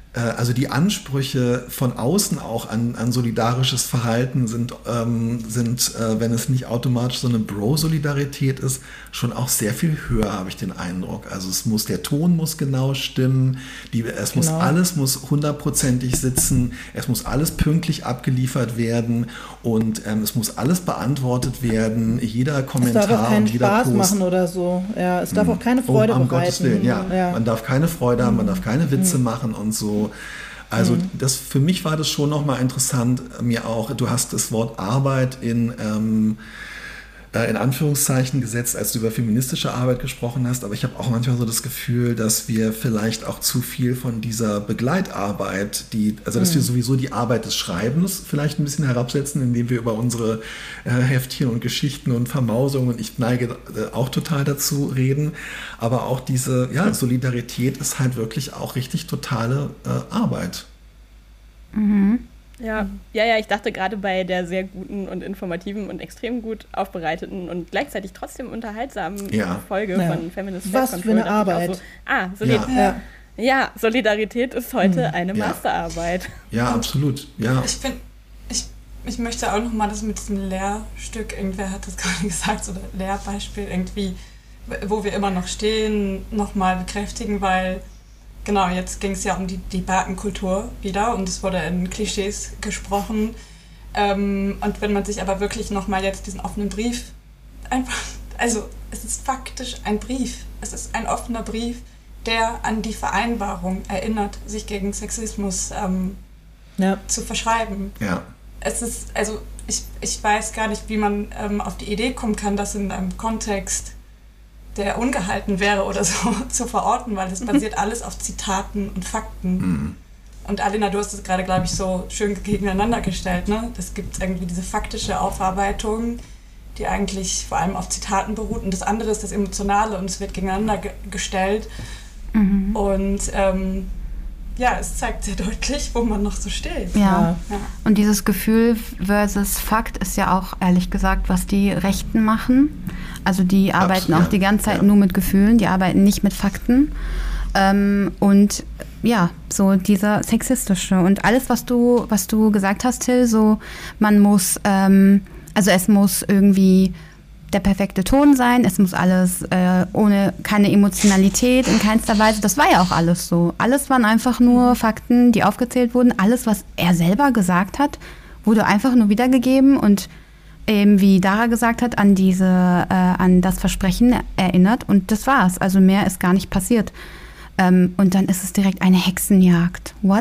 also die Ansprüche von außen auch an solidarisches Verhalten sind, wenn es nicht automatisch so eine Bro-Solidarität ist, schon auch sehr viel höher, habe ich den Eindruck. Also der Ton muss genau stimmen, alles muss hundertprozentig sitzen, es muss alles pünktlich abgeliefert werden und es muss alles beantwortet werden, jeder Kommentar und jeder Post. Es darf auch keinen Spaß Post. machen oder so. Ja, es darf auch keine Freude bereiten. Gottes Willen, ja. Man darf keine Freude haben, man darf keine Witze machen und so. Also für mich war das schon nochmal interessant, du hast das Wort Arbeit in Anführungszeichen gesetzt, als du über feministische Arbeit gesprochen hast, aber ich habe auch manchmal so das Gefühl, dass wir vielleicht auch zu viel von dieser Begleitarbeit, dass wir sowieso die Arbeit des Schreibens vielleicht ein bisschen herabsetzen, indem wir über unsere Heftchen und Geschichten und Vermausungen, und ich neige auch total dazu, reden, aber auch diese Solidarität ist halt wirklich auch richtig totale Arbeit. Mhm. Ja, ich dachte gerade bei der sehr guten und informativen und extrem gut aufbereiteten und gleichzeitig trotzdem unterhaltsamen Folge von Feminist Was für eine Arbeit. Solidarität ist heute eine Masterarbeit. Ja, absolut. Ja. Ich möchte auch nochmal das mit diesem Lehrstück, irgendwer hat das gerade gesagt, oder Lehrbeispiel irgendwie, wo wir immer noch stehen, nochmal bekräftigen, weil genau, jetzt ging es ja um die Debattenkultur wieder und es wurde in Klischees gesprochen. Und wenn man sich aber wirklich nochmal jetzt diesen offenen Brief es ist faktisch ein Brief. Es ist ein offener Brief, der an die Vereinbarung erinnert, sich gegen Sexismus zu verschreiben. Ja. Es ist, ich weiß gar nicht, wie man auf die Idee kommen kann, das in einem Kontext, der ungehalten wäre oder so, zu verorten, weil das basiert alles auf Zitaten und Fakten. Mhm. Und Alena, du hast es gerade, glaube ich, so schön gegeneinander gestellt, ne? Es gibt irgendwie diese faktische Aufarbeitung, die eigentlich vor allem auf Zitaten beruht, und das andere ist das Emotionale, und es wird gegeneinander gestellt. Mhm. Und es zeigt sehr deutlich, wo man noch so steht. Ja. Und dieses Gefühl versus Fakt ist ja auch, ehrlich gesagt, was die Rechten machen. Also die arbeiten auch die ganze Zeit nur mit Gefühlen, die arbeiten nicht mit Fakten. Und so dieser sexistische und alles, was du gesagt hast, Till, so man muss, es muss irgendwie der perfekte Ton sein, es muss alles ohne keine Emotionalität in keinster Weise, das war ja auch alles so. Alles waren einfach nur Fakten, die aufgezählt wurden. Alles, was er selber gesagt hat, wurde einfach nur wiedergegeben und eben, wie Dara gesagt hat, an das Versprechen erinnert, und das war's. Also mehr ist gar nicht passiert. Und dann ist es direkt eine Hexenjagd. What?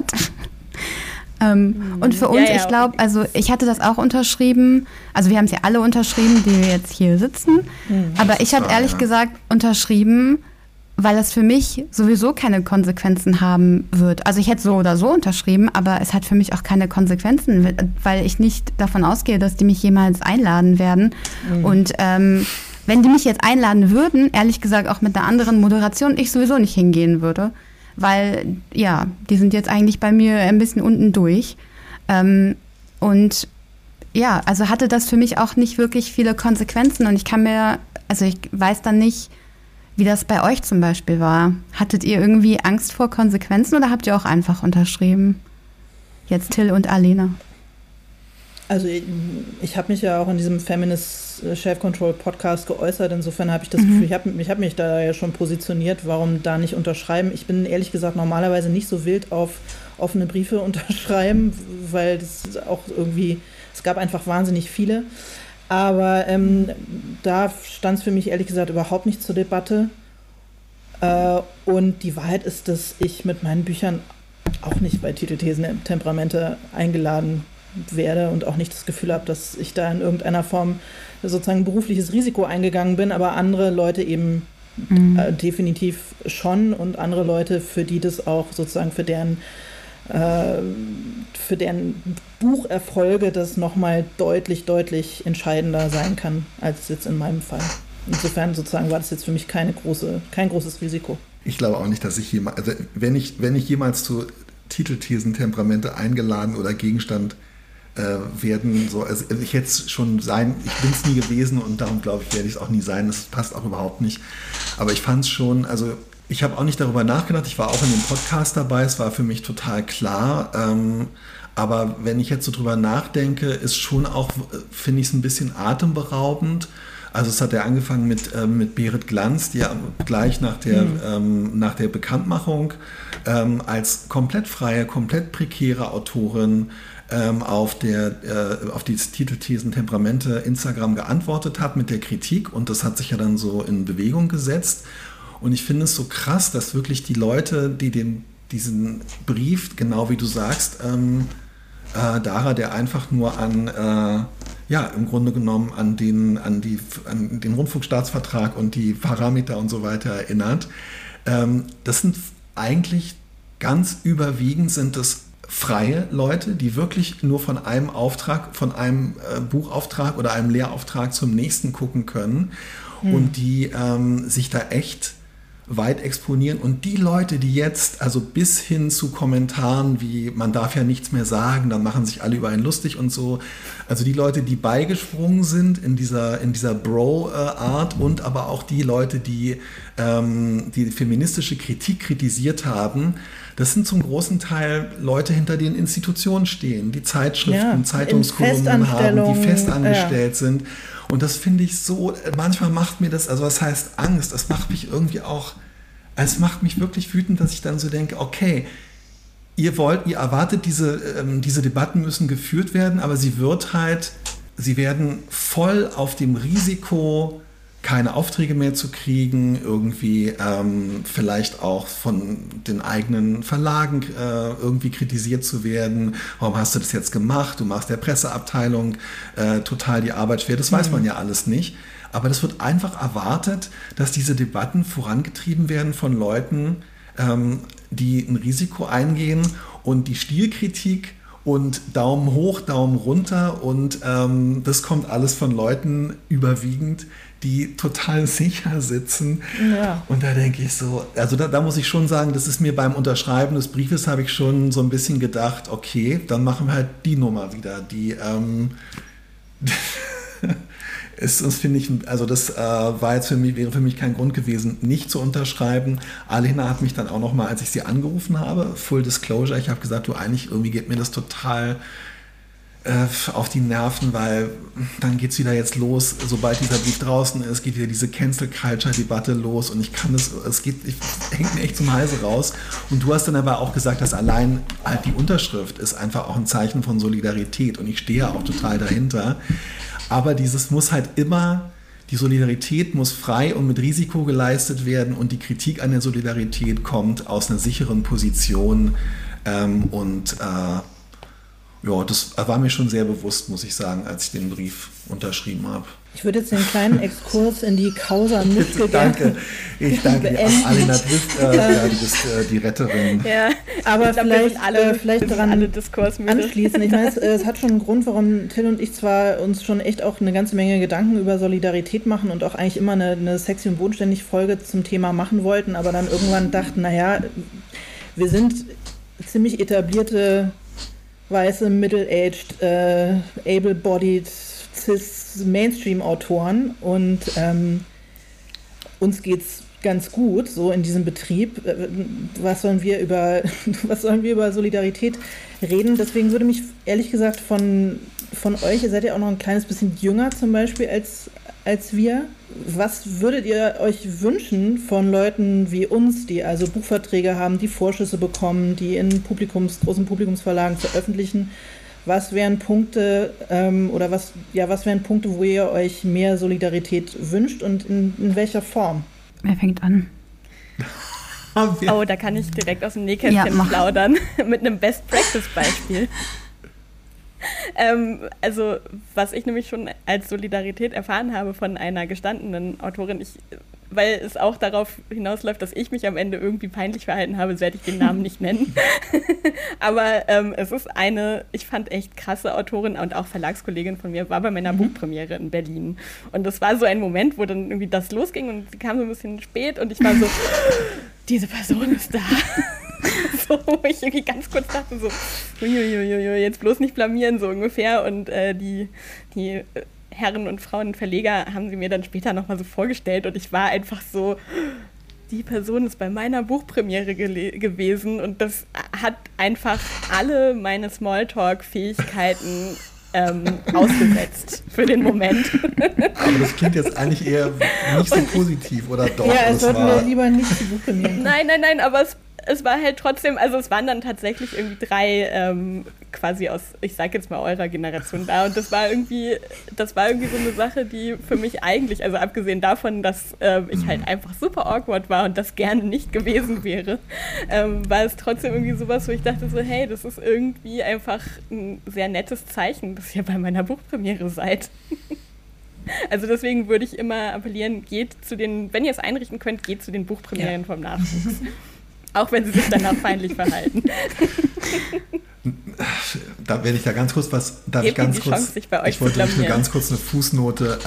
Und für uns, ich glaube, also ich hatte das auch unterschrieben, also wir haben es ja alle unterschrieben, die jetzt hier sitzen, aber ich habe ehrlich gesagt unterschrieben, weil es für mich sowieso keine Konsequenzen haben wird. Also ich hätte so oder so unterschrieben, aber es hat für mich auch keine Konsequenzen, weil ich nicht davon ausgehe, dass die mich jemals einladen werden. Und wenn die mich jetzt einladen würden, ehrlich gesagt auch mit einer anderen Moderation, ich sowieso nicht hingehen würde. Weil, die sind jetzt eigentlich bei mir ein bisschen unten durch. Also hatte das für mich auch nicht wirklich viele Konsequenzen. Und ich weiß dann nicht, wie das bei euch zum Beispiel war. Hattet ihr irgendwie Angst vor Konsequenzen oder habt ihr auch einfach unterschrieben? Jetzt Till und Alena. Also ich habe mich ja auch in diesem Feminist Self-Control Podcast geäußert. Insofern habe ich das Gefühl, ich habe mich da ja schon positioniert. Warum da nicht unterschreiben? Ich bin ehrlich gesagt normalerweise nicht so wild auf offene Briefe unterschreiben, weil das auch irgendwie, es gab einfach wahnsinnig viele. Aber da stand es für mich ehrlich gesagt überhaupt nicht zur Debatte. Und die Wahrheit ist, dass ich mit meinen Büchern auch nicht bei Titelthesen Temperamente eingeladen werde und auch nicht das Gefühl habe, dass ich da in irgendeiner Form sozusagen berufliches Risiko eingegangen bin, aber andere Leute eben definitiv schon, und andere Leute, für die das auch sozusagen für deren Bucherfolge das nochmal deutlich entscheidender sein kann, als jetzt in meinem Fall. Insofern sozusagen war das jetzt für mich kein großes Risiko. Ich glaube auch nicht, dass ich jemals, also wenn ich jemals zu Titelthesen Temperamente eingeladen oder Gegenstand werden, so, also ich hätte es schon sein, ich bin es nie gewesen und darum glaube ich, werde ich es auch nie sein, das passt auch überhaupt nicht. Aber ich fand es schon, also Ich habe auch nicht darüber nachgedacht. Ich war auch in dem Podcast dabei. Es war für mich total klar. Aber wenn ich jetzt so drüber nachdenke, ist schon auch, finde ich es ein bisschen atemberaubend. Also es hat ja angefangen mit Berit Glanz, die ja gleich nach der Bekanntmachung als komplett freie, komplett prekäre Autorin auf die Titelthesen Temperamente Instagram geantwortet hat mit der Kritik, und das hat sich ja dann so in Bewegung gesetzt. Und ich finde es so krass, dass wirklich die Leute, die diesen Brief, genau wie du sagst, Dara, der einfach nur im Grunde genommen an den Rundfunkstaatsvertrag und die Parameter und so weiter erinnert. Das sind eigentlich ganz überwiegend sind es freie Leute, die wirklich nur von einem Auftrag, von einem Buchauftrag oder einem Lehrauftrag zum nächsten gucken können und die sich da echt weit exponieren. Und die Leute, die jetzt, also bis hin zu Kommentaren wie, man darf ja nichts mehr sagen, dann machen sich alle über einen lustig und so, also die Leute, die beigesprungen sind in dieser Bro-Art, und aber auch die Leute, die die feministische Kritik kritisiert haben, das sind zum großen Teil Leute, hinter denen Institutionen stehen, die Zeitschriften, Zeitungskolumnen haben, die festangestellt sind. Und das finde ich so, manchmal macht mir das, also was heißt Angst, das macht mich irgendwie auch, es macht mich wirklich wütend, dass ich dann so denke, okay, ihr erwartet, diese Debatten müssen geführt werden, aber sie werden voll auf dem Risiko, keine Aufträge mehr zu kriegen, irgendwie vielleicht auch von den eigenen Verlagen irgendwie kritisiert zu werden. Warum hast du das jetzt gemacht? Du machst der Presseabteilung total die Arbeit schwer. Das weiß man ja alles nicht. Aber das wird einfach erwartet, dass diese Debatten vorangetrieben werden von Leuten, die ein Risiko eingehen, und die Stilkritik und Daumen hoch, Daumen runter, und das kommt alles von Leuten überwiegend, die total sicher sitzen. Ja. Und da denke ich so, also da muss ich schon sagen, das ist mir beim Unterschreiben des Briefes, habe ich schon so ein bisschen gedacht, okay, dann machen wir halt die Nummer wieder, die das finde ich, also das wäre für mich kein Grund gewesen, nicht zu unterschreiben. Alena hat mich dann auch nochmal, als ich sie angerufen habe, Full Disclosure, ich habe gesagt, du, eigentlich irgendwie geht mir das total auf die Nerven, weil dann geht es wieder jetzt los, sobald dieser Brief draußen ist, geht wieder diese Cancel-Culture-Debatte los, und hängt mir echt zum Halse raus. Und du hast dann aber auch gesagt, dass allein halt die Unterschrift ist einfach auch ein Zeichen von Solidarität, und ich stehe ja auch total dahinter. Aber die Solidarität muss frei und mit Risiko geleistet werden, und die Kritik an der Solidarität kommt aus einer sicheren Position, das war mir schon sehr bewusst, muss ich sagen, als ich den Brief unterschrieben habe. Ich würde jetzt den kleinen Exkurs in die Causa Nützke Ich danke dir. Alena, du bist die Retterin. Ja, aber vielleicht daran anschließen. Ich meine, es hat schon einen Grund, warum Till und ich zwar uns schon echt auch eine ganze Menge Gedanken über Solidarität machen und auch eigentlich immer eine sexy und bodenständig Folge zum Thema machen wollten, aber dann irgendwann dachten, naja, wir sind ziemlich etablierte, weiße, middle-aged, able-bodied, cis-Mainstream-Autoren, und uns geht's ganz gut so in diesem Betrieb. Was sollen wir über Solidarität reden? Deswegen würde mich ehrlich gesagt von euch, ihr seid ja auch noch ein kleines bisschen jünger zum Beispiel als wir. Was würdet ihr euch wünschen von Leuten wie uns, die also Buchverträge haben, die Vorschüsse bekommen, die in großen Publikumsverlagen veröffentlichen? Was wären Punkte was wären Punkte, wo ihr euch mehr Solidarität wünscht, und in welcher Form? Wer fängt an? Oh, da kann ich direkt aus dem Nähkästchen plaudern mit einem Best-Practice-Beispiel. Also, was ich nämlich schon als Solidarität erfahren habe von einer gestandenen Autorin, weil es auch darauf hinausläuft, dass ich mich am Ende irgendwie peinlich verhalten habe, werde ich den Namen nicht nennen. Aber es ist ich fand echt krasse Autorin und auch Verlagskollegin von mir, war bei meiner Buchpremiere in Berlin. Und das war so ein Moment, wo dann irgendwie das losging, und sie kam so ein bisschen spät, und ich war so, diese Person ist da. So, wo ich irgendwie ganz kurz dachte, so, jetzt bloß nicht blamieren, so ungefähr. Und die Herren und Frauen Verleger haben sie mir dann später nochmal so vorgestellt, und ich war einfach so, die Person ist bei meiner Buchpremiere gewesen und das hat einfach alle meine Smalltalk-Fähigkeiten ausgesetzt für den Moment. Aber das klingt jetzt eigentlich eher nicht so positiv, oder doch? Ja, es sollten wir lieber nicht die Buchpremiere. Nein, aber es war halt trotzdem, also es waren dann tatsächlich irgendwie 3 quasi aus, ich sag jetzt mal, eurer Generation da und das war irgendwie so eine Sache, die für mich eigentlich, also abgesehen davon, dass ich halt einfach super awkward war und das gerne nicht gewesen wäre, war es trotzdem irgendwie sowas, wo ich dachte so, hey, das ist irgendwie einfach ein sehr nettes Zeichen, dass ihr bei meiner Buchpremiere seid. Also deswegen würde ich immer appellieren, wenn ihr es einrichten könnt, geht zu den Buchpremieren vom Nachwuchs. Auch wenn sie sich danach feindlich verhalten. Da werde ich da ganz kurz was, ich wollte nur ganz kurz eine Fußnote.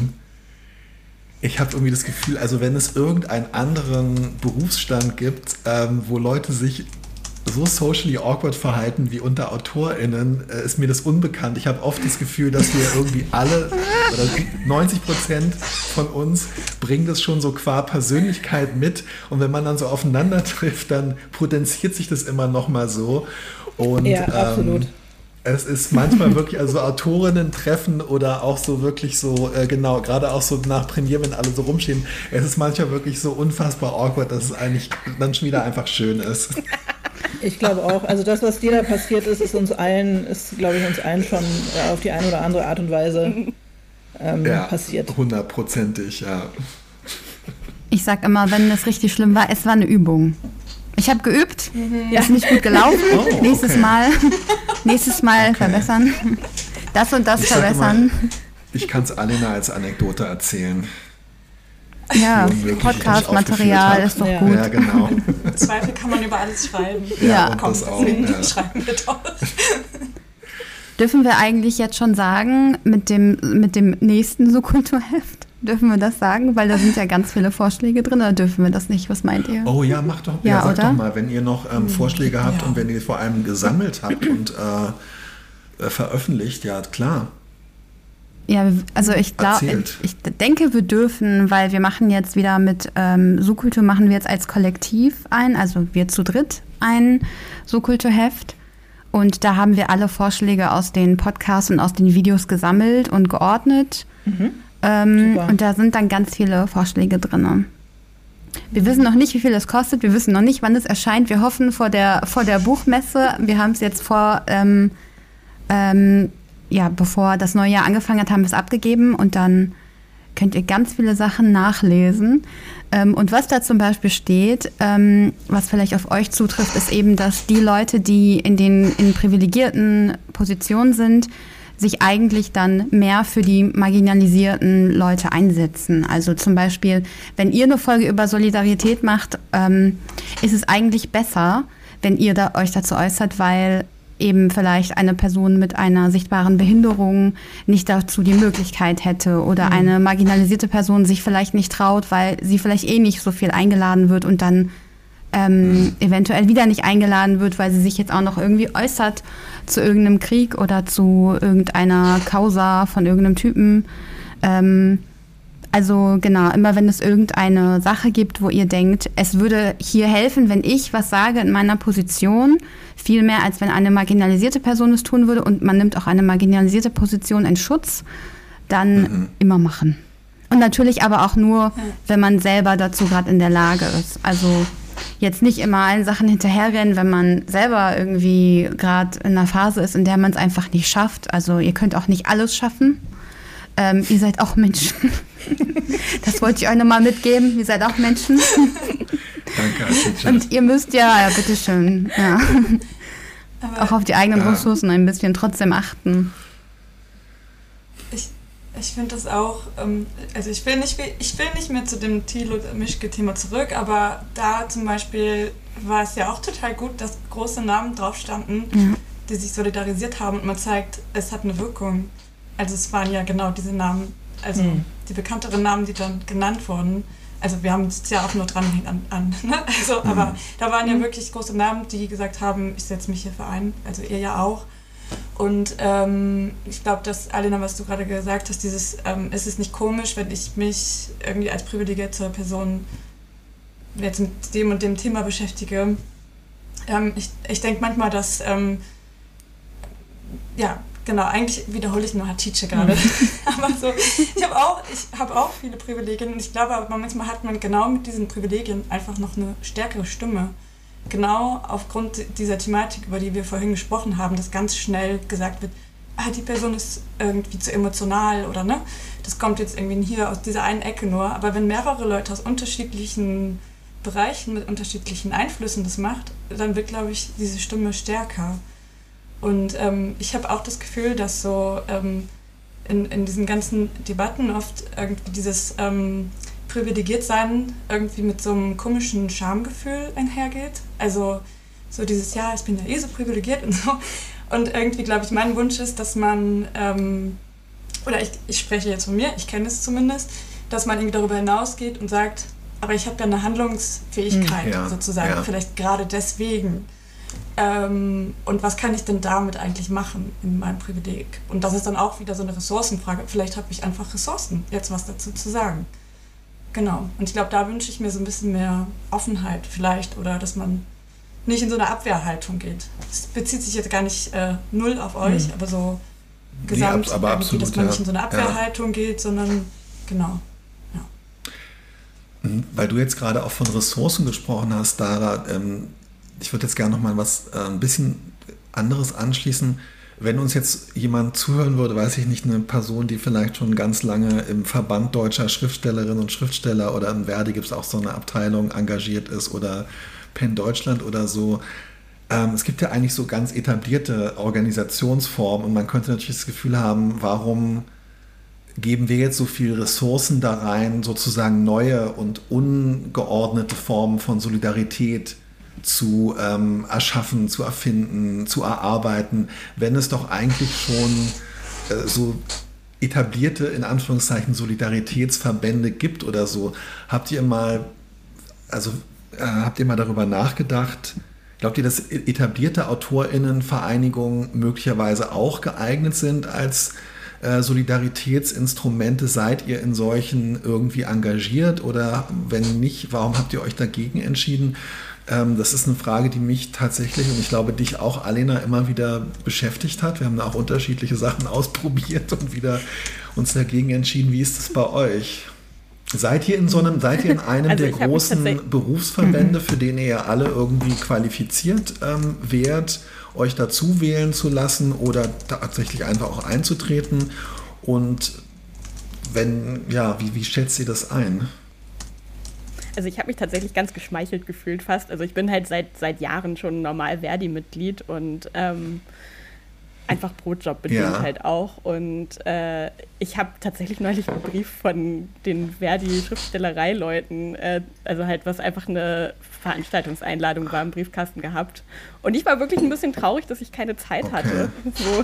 Ich habe irgendwie das Gefühl, also wenn es irgendeinen anderen Berufsstand gibt, wo Leute sich so socially awkward verhalten wie unter AutorInnen, ist mir das unbekannt. Ich habe oft das Gefühl, dass wir irgendwie alle, oder 90% von uns bringen das schon so qua Persönlichkeit mit. Und wenn man dann so aufeinander trifft, dann potenziert sich das immer noch mal so. Und, ja, absolut. Es ist manchmal wirklich, also Autorinnen treffen oder auch so wirklich so, genau, gerade auch so nach Premiere, wenn alle so rumstehen, es ist manchmal wirklich so unfassbar awkward, dass es eigentlich dann schon wieder einfach schön ist. Ich glaube auch. Also das, was dir da passiert ist, glaube ich, uns allen schon auf die eine oder andere Art und Weise passiert. 100%, ja. Ich sag immer, wenn es richtig schlimm war, es war eine Übung. Ich habe geübt, ist nicht gut gelaufen. Oh, Nächstes Mal verbessern. Das und das verbessern. Ich kann es Alena als Anekdote erzählen. Ja, Podcast-Material ist doch gut. Ja, genau. Im Zweifel kann man über alles schreiben. Ja, und das auch. Schreiben wir doch. Dürfen wir eigentlich jetzt schon sagen, mit dem nächsten Subkulturheft? Dürfen wir das sagen? Weil da sind ja ganz viele Vorschläge drin, oder dürfen wir das nicht? Was meint ihr? Oh ja, macht doch. Ja, sag oder? Doch mal, wenn ihr noch Vorschläge habt und wenn ihr vor allem gesammelt habt und veröffentlicht, ja klar. Ja, also ich denke, wir dürfen, weil wir machen jetzt wieder mit Subkultur, machen wir jetzt als Kollektiv also wir zu dritt ein Subkulturheft. Und da haben wir alle Vorschläge aus den Podcasts und aus den Videos gesammelt und geordnet. Und da sind dann ganz viele Vorschläge drin. Wir wissen noch nicht, wie viel es kostet. Wir wissen noch nicht, wann es erscheint. Wir hoffen vor der Buchmesse. Wir haben es jetzt bevor das neue Jahr angefangen hat, haben wir es abgegeben. Und dann könnt ihr ganz viele Sachen nachlesen. Und was da zum Beispiel steht, was vielleicht auf euch zutrifft, ist eben, dass die Leute, die in privilegierten Positionen sind, sich eigentlich dann mehr für die marginalisierten Leute einsetzen. Also zum Beispiel, wenn ihr eine Folge über Solidarität macht, ist es eigentlich besser, wenn ihr euch dazu äußert, weil eben vielleicht eine Person mit einer sichtbaren Behinderung nicht dazu die Möglichkeit hätte oder eine marginalisierte Person sich vielleicht nicht traut, weil sie vielleicht nicht so viel eingeladen wird und dann eventuell wieder nicht eingeladen wird, weil sie sich jetzt auch noch irgendwie äußert zu irgendeinem Krieg oder zu irgendeiner Causa von irgendeinem Typen. Also genau, immer wenn es irgendeine Sache gibt, wo ihr denkt, es würde hier helfen, wenn ich was sage in meiner Position, viel mehr als wenn eine marginalisierte Person es tun würde und man nimmt auch eine marginalisierte Position in Schutz, dann immer machen. Und natürlich aber auch nur, wenn man selber dazu gerade in der Lage ist. Also jetzt nicht immer allen Sachen hinterherrennen, wenn man selber irgendwie gerade in einer Phase ist, in der man es einfach nicht schafft. Also ihr könnt auch nicht alles schaffen. Ihr seid auch Menschen. Das wollte ich euch nochmal mitgeben. Ihr seid auch Menschen. Danke, Atitje. Und ihr müsst bitteschön, auch auf die eigenen Ressourcen ein bisschen trotzdem achten. Ich finde das auch, also ich will nicht mehr zu dem Thilo-Mischke-Thema zurück, aber da zum Beispiel war es ja auch total gut, dass große Namen drauf standen, die sich solidarisiert haben und man zeigt, es hat eine Wirkung. Also es waren ja genau diese Namen, also die bekannteren Namen, die dann genannt wurden. Also wir haben es ja auch nur dran an ne? Also, aber da waren ja wirklich große Namen, die gesagt haben, ich setze mich hierfür ein, also ihr ja auch. Und ich glaube, dass, Alena, was du gerade gesagt hast, es ist nicht komisch, wenn ich mich irgendwie als privilegierte Person jetzt mit dem und dem Thema beschäftige. Ich denke manchmal, dass, genau, eigentlich wiederhole ich nur Hatice gerade. Aber so, ich habe auch viele Privilegien und ich glaube, aber manchmal hat man genau mit diesen Privilegien einfach noch eine stärkere Stimme. Genau aufgrund dieser Thematik, über die wir vorhin gesprochen haben, dass ganz schnell gesagt wird, die Person ist irgendwie zu emotional oder ne, das kommt jetzt irgendwie hier aus dieser einen Ecke nur. Aber wenn mehrere Leute aus unterschiedlichen Bereichen mit unterschiedlichen Einflüssen das macht, dann wird, glaube ich, diese Stimme stärker. Und ich habe auch das Gefühl, dass so in diesen ganzen Debatten oft irgendwie dieses Privilegiertsein irgendwie mit so einem komischen Schamgefühl einhergeht. Also so dieses, ja, ich bin ja so privilegiert und so. Und irgendwie, glaube ich, mein Wunsch ist, dass man, oder ich spreche jetzt von mir, ich kenne es zumindest, dass man irgendwie darüber hinausgeht und sagt, aber ich habe ja eine Handlungsfähigkeit sozusagen, vielleicht gerade deswegen. Und was kann ich denn damit eigentlich machen in meinem Privileg? Und das ist dann auch wieder so eine Ressourcenfrage. Vielleicht habe ich einfach Ressourcen, jetzt was dazu zu sagen. Genau. Und ich glaube, da wünsche ich mir so ein bisschen mehr Offenheit vielleicht oder dass man nicht in so eine Abwehrhaltung geht. Das bezieht sich jetzt gar nicht null auf euch, aber so gesamt, aber absolut, dass man nicht in so eine Abwehrhaltung geht, sondern genau. Ja. Weil du jetzt gerade auch von Ressourcen gesprochen hast, Dara, ich würde jetzt gerne noch mal was ein bisschen anderes anschließen. Wenn uns jetzt jemand zuhören würde, weiß ich nicht, eine Person, die vielleicht schon ganz lange im Verband deutscher Schriftstellerinnen und Schriftsteller oder im Verdi gibt es auch so eine Abteilung engagiert ist oder PEN Deutschland oder so. Es gibt ja eigentlich so ganz etablierte Organisationsformen und man könnte natürlich das Gefühl haben, warum geben wir jetzt so viele Ressourcen da rein, sozusagen neue und ungeordnete Formen von Solidarität zu erschaffen, zu erfinden, zu erarbeiten, wenn es doch eigentlich schon so etablierte, in Anführungszeichen, Solidaritätsverbände gibt oder so. Habt ihr mal darüber nachgedacht, glaubt ihr, dass etablierte AutorInnenvereinigungen möglicherweise auch geeignet sind als Solidaritätsinstrumente? Seid ihr in solchen irgendwie engagiert oder wenn nicht, warum habt ihr euch dagegen entschieden? Das ist eine Frage, die mich tatsächlich und ich glaube dich auch, Alena, immer wieder beschäftigt hat. Wir haben da auch unterschiedliche Sachen ausprobiert und wieder uns dagegen entschieden. Wie ist es bei euch? Seid ihr in einem der großen Berufsverbände, für den ihr alle irgendwie qualifiziert wärt, euch dazu wählen zu lassen oder tatsächlich einfach auch einzutreten? Und wenn, ja, wie schätzt ihr das ein? Also ich habe mich tatsächlich ganz geschmeichelt gefühlt fast. Also ich bin halt seit Jahren schon normal Verdi-Mitglied und einfach Brotjob bedingt halt auch. Und ich habe tatsächlich neulich einen Brief von den Verdi-Schriftstellerei-Leuten, also halt was einfach eine Veranstaltungseinladung war, im Briefkasten gehabt. Und ich war wirklich ein bisschen traurig, dass ich keine Zeit hatte. So.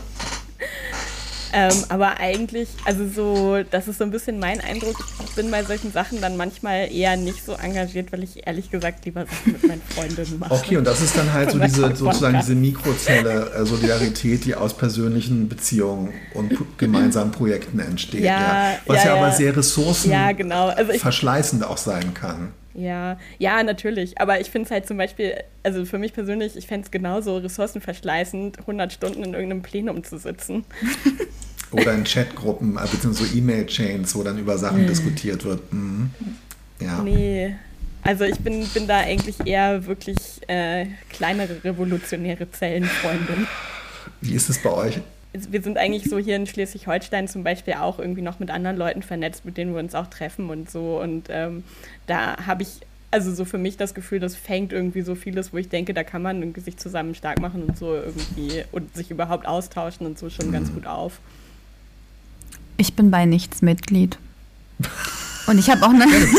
Aber eigentlich, also so, das ist so ein bisschen mein Eindruck, ich bin bei solchen Sachen dann manchmal eher nicht so engagiert, weil ich ehrlich gesagt lieber Sachen mit meinen Freundinnen mache. Okay, und das ist dann halt so diese Mikrozelle Solidarität, die aus persönlichen Beziehungen und gemeinsamen Projekten entsteht. Was aber sehr ressourcenverschleißend auch sein kann. Ja, natürlich. Aber ich finde es halt zum Beispiel, also für mich persönlich, ich fände es genauso ressourcenverschleißend, 100 Stunden in irgendeinem Plenum zu sitzen. Oder in Chatgruppen, beziehungsweise so E-Mail-Chains, wo dann über Sachen diskutiert wird. Ja. Nee, also ich bin da eigentlich eher wirklich kleinere revolutionäre Zellenfreundin. Wie ist es bei euch? Wir sind eigentlich so hier in Schleswig-Holstein zum Beispiel auch irgendwie noch mit anderen Leuten vernetzt, mit denen wir uns auch treffen und so. Und da habe ich also so für mich das Gefühl, das fängt irgendwie so vieles, wo ich denke, da kann man irgendwie sich zusammen stark machen und so irgendwie und sich überhaupt austauschen und so schon ganz gut auf. Ich bin bei nichts Mitglied. Und ich habe auch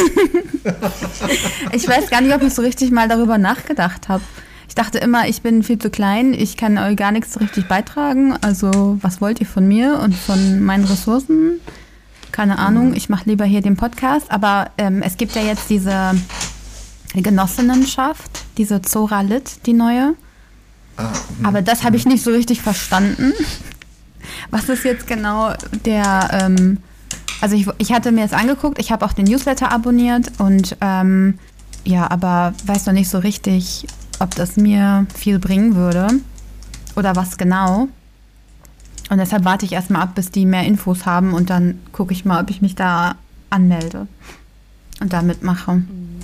ich weiß gar nicht, ob ich so richtig mal darüber nachgedacht habe. Ich dachte immer, ich bin viel zu klein, ich kann euch gar nichts so richtig beitragen. Also was wollt ihr von mir und von meinen Ressourcen? Keine Ahnung, ich mache lieber hier den Podcast. Aber es gibt ja jetzt diese Genossinnenschaft, diese Zora Lit, die neue. Aber das habe ich nicht so richtig verstanden. Was ist jetzt genau der... also ich hatte mir das angeguckt, ich habe auch den Newsletter abonniert und Ja, aber weiß noch nicht so richtig, ob das mir viel bringen würde oder was genau. Und deshalb warte ich erstmal ab, bis die mehr Infos haben und dann gucke ich mal, ob ich mich da anmelde und da mitmache.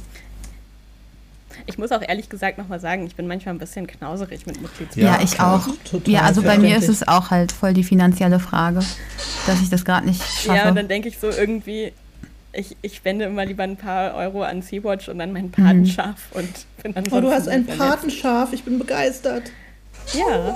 Ich muss auch ehrlich gesagt nochmal sagen, ich bin manchmal ein bisschen knauserig mit Mitgliedsbeitrag. Ja, ich auch. Total Ja, also bei mir ist es auch halt voll die finanzielle Frage, dass ich das gerade nicht schaffe. Ja, und dann denke ich so irgendwie, ich spende immer lieber ein paar Euro an Sea-Watch und dann mein Patenschaf und bin dann Oh, du hast ein Patenschaf, ich bin begeistert. Ja.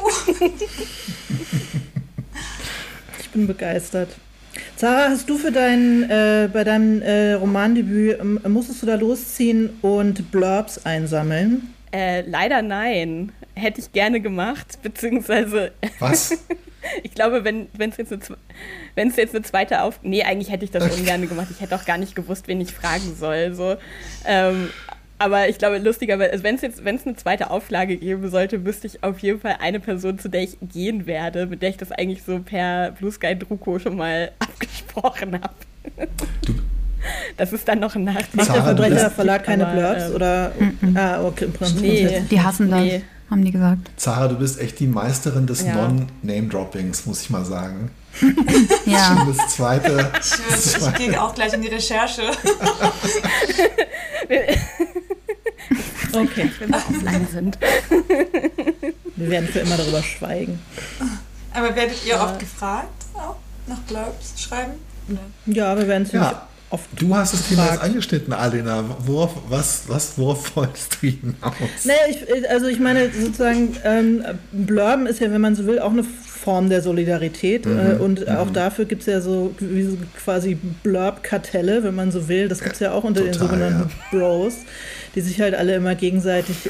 Ich bin begeistert. Zara, hast du für bei deinem Romandebüt, musstest du da losziehen und Blurbs einsammeln? Leider nein. Hätte ich gerne gemacht, beziehungsweise... Was? Ich glaube, wenn es jetzt eine zweite Nee, eigentlich hätte ich das ungern gemacht. Ich hätte auch gar nicht gewusst, wen ich fragen soll. So. Aber ich glaube, lustigerweise, also wenn es eine zweite Auflage geben sollte, wüsste ich auf jeden Fall eine Person, zu der ich gehen werde, mit der ich das eigentlich so per Blue Sky Druko schon mal abgesprochen habe. Das ist dann noch ein Nachteil. Macht der Verbrecherverlag keine Blurbs? Oder? Okay. Nee. Die hassen das, haben die gesagt. Zara, du bist echt die Meisterin des Non-Name-Droppings, muss ich mal sagen. Ja. Schon das zweite. Ich gehe auch gleich in die Recherche. Okay. Wenn wir offline sind. Wir werden für immer darüber schweigen. Aber werdet ihr oft gefragt, auch nach Blurbs schreiben? Ja, wir werden ziemlich oft Du hast das Thema jetzt gefragt. angeschnitten, Alena. Worauf wolltest du hinaus? Naja, ich meine sozusagen, Blurben ist ja, wenn man so will, auch eine Form der Solidarität. Und auch dafür gibt es ja so quasi Blurb-Kartelle, wenn man so will. Das gibt es ja auch unter den sogenannten Bros, die sich halt alle immer gegenseitig